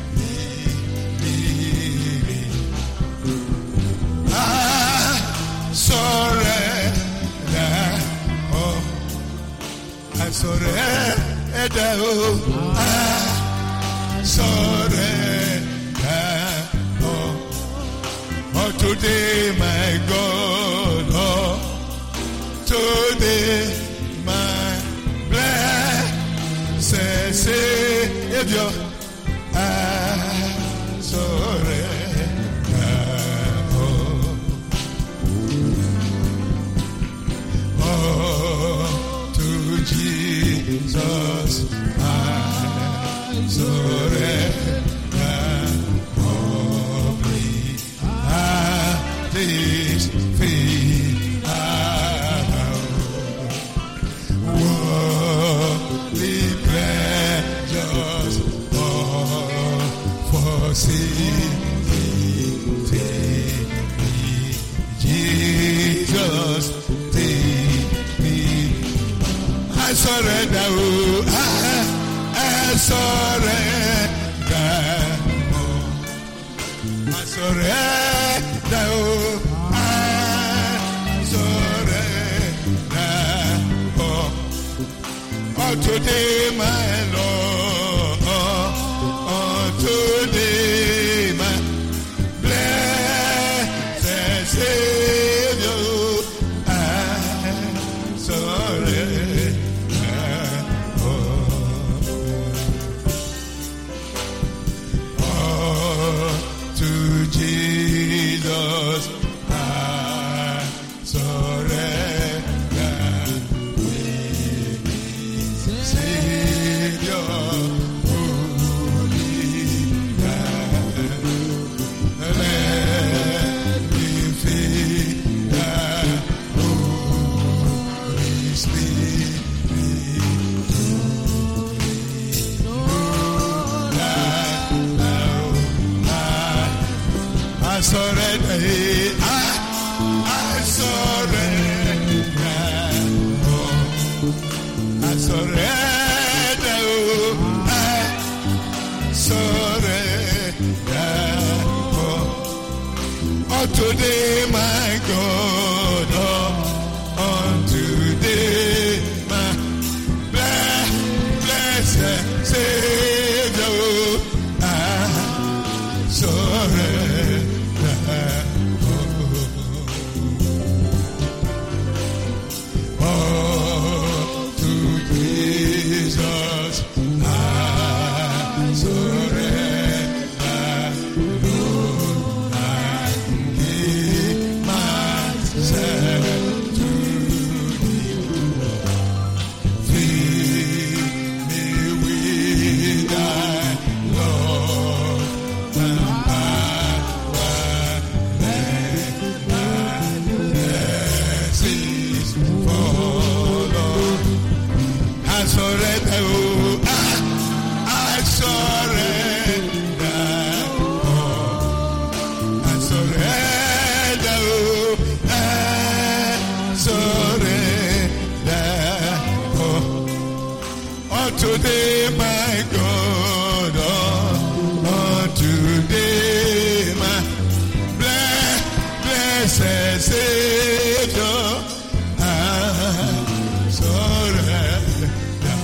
Surrender, oh, I surrender, oh, oh, today, my God, oh, today, my blessed Savior, I surrender, oh, oh, to Jesus, I surrender humbly at His feet. Worldly pleasures all forsake. surrender, oh, I, I surrender, oh, I surrender, oh, I surrender, oh, oh, today, my Lord, oh, oh, today, my blessed Savior, I surrender. Jesus, I surrender. Savior, holy God, let me feel the Holy Spirit. I surrender, I, I surrender, oh, I surrender, oh, I surrender, oh, oh, today, my God, oh, oh, today, my blessed Savior, oh, I surrender. Oh, to Jesus I surrender, Lord, I give myself to Thee. Fill me with Thy love and power, let Thy blessings follow. I surrender, oh, I, I surrender, oh, I surrender, oh, I surrender, oh, oh, today, my God, oh, oh, today, my blessed Savior, I surrender.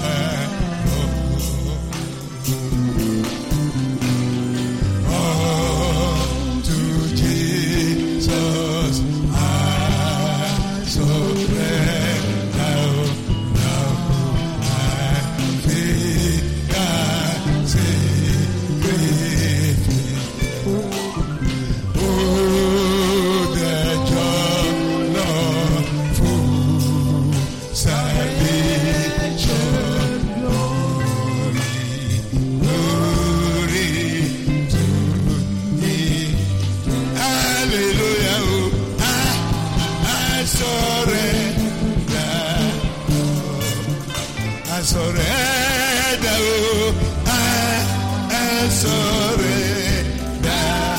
Oh, to Jesus I surrender. Now I feel I say, oh, the joy of full salvation, glory, glory to Thee. Hallelujah, oh, I, I surrender, oh, I surrender, oh, I, I surrender.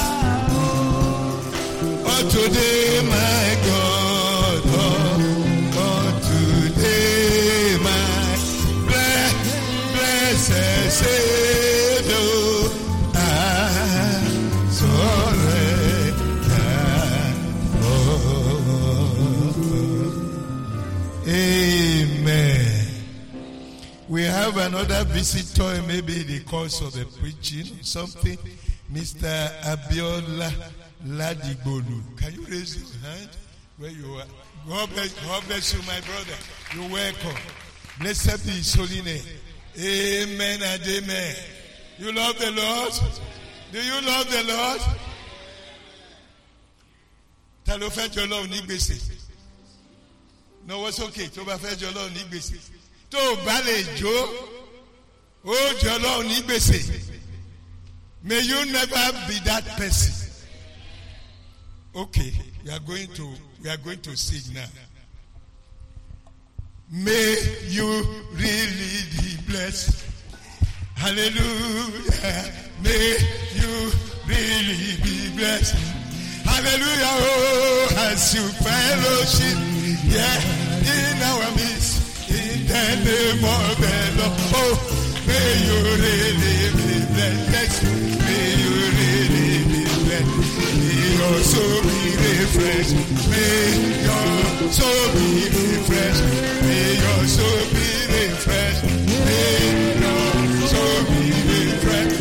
Oh, today, my God, oh, oh, today, my ble- blessed Savior, I surrender. Oh, amen. We have another visitor, maybe in the course of the preaching or something, Mister Abiola Ladigbolu. Can you raise your hand where you are? God bless, God bless you, my brother. You're welcome. Blessed be His holy name. Amen and amen. You love the Lord? Do you love the Lord? Ta ló fẹ́ jọ Ọlọ́run ní gbèsè? No, it's okay. Tó bá fẹ́ jọ Ọlọ́run ní gbèsè. Tó bá lè jó, ó jọ Ọlọ́run ní gbèsè. May you never be that person. Okay, we are going to we are going to sing now. May you really be blessed. Hallelujah. May you really be blessed. Hallelujah. Oh, as you fellowship, yeah, in our midst, in the name of the Lord. Oh, may you really be blessed. May you really be blessed. May your soul be refreshed. May your soul be refreshed. May your soul be refreshed. May your soul be refreshed.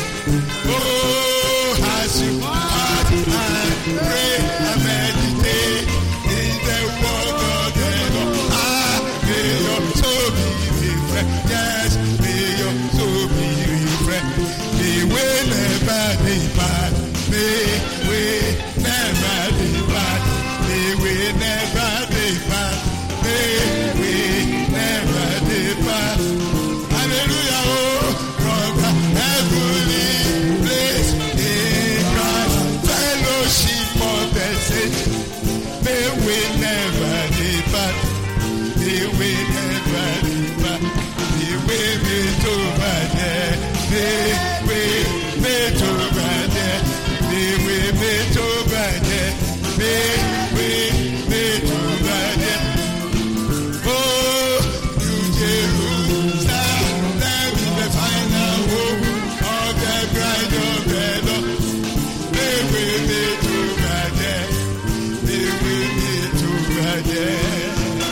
Oh, as you fast and pray and meditate in the word of the Lord. Ah, may your soul be refreshed. Yes, may your soul be refreshed. May we never depart. May we never depart. May we never depart. May we never depart. Hallelujah, oh, from the heavenly place in God's fellowship of the saints. May we never depart. May we never depart. May we meet over there. May we meet over there. May we meet over there. May we meet over there. Oh, New Jerusalem, there is the final hope of the bride of the Lord. May we meet over there. May we meet over there.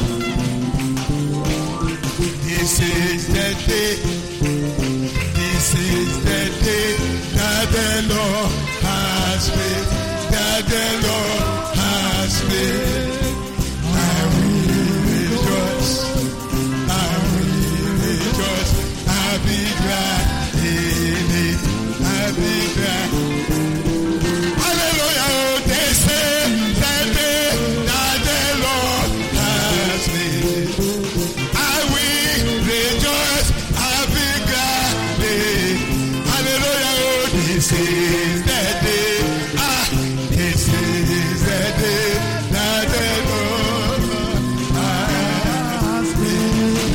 This is the day. This is the day that the Lord has made. That the Lord has made. I will rejoice. I will rejoice. I'll be glad in it. I'll be glad. Hallelujah. Oh, they say that day that the Lord has made. I will rejoice. I'll be glad in it. Hallelujah. Oh, this is the day. Ah, this is the day that the Lord has made.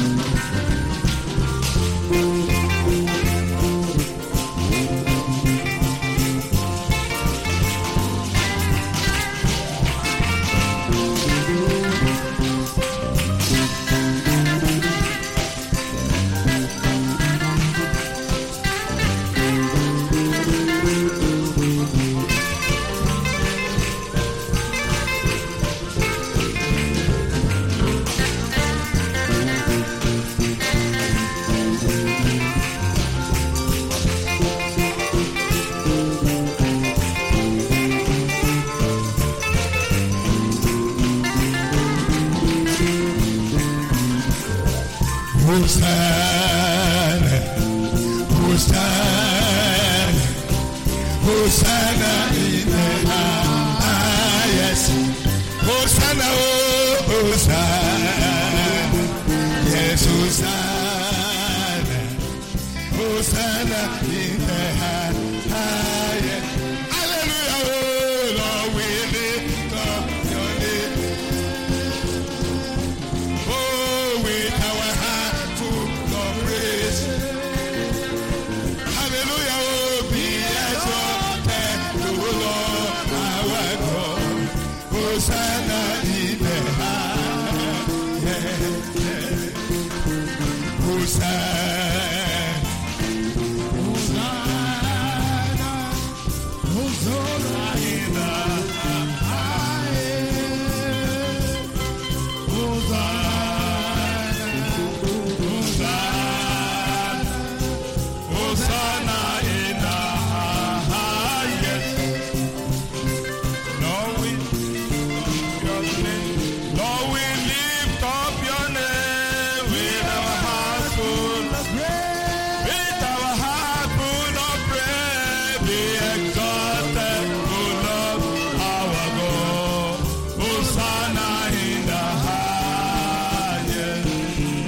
Hosanna, Hosanna, Hosanna in the highest. Hosanna, oh, Hosanna, yes, Hosanna, Hosanna in the highest. Hallelujah, oh, Lord, we lift up your name. Oh, with our heart full of praise. Hallelujah, oh, be exalted, O Lord, our God. Hosanna in the highest. Hosanna, Hosanna, Hosanna in the highest. Hosanna, Hosanna, Hosanna in the highest. Lord, we lift up your name. Lord, we lift up your name with our heart full of praise. With our heart full of praise, be exalted, O Lord, our God. Hosanna in the highest.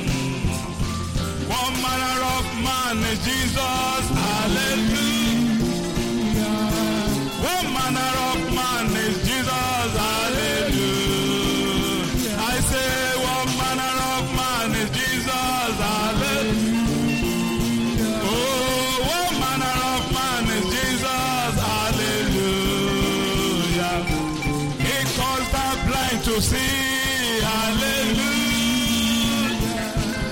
What manner of man is Jesus? Hallelujah. What manner of man is Jesus? Hallelujah. I say, what manner of man is Jesus? Hallelujah. Oh, what manner of man is Jesus? Hallelujah. He caused the blind to see. Hallelujah.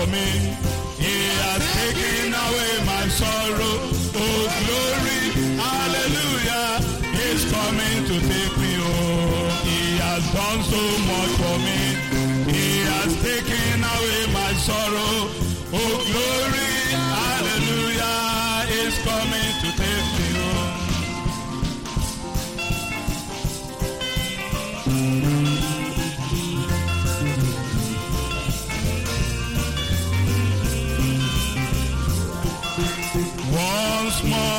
me. He has taken away my sorrow. Oh, glory, hallelujah, He's coming to take me home. He has done so much for me. He has taken away my sorrow. Oh, glory, hallelujah, He's coming to take me home. Once more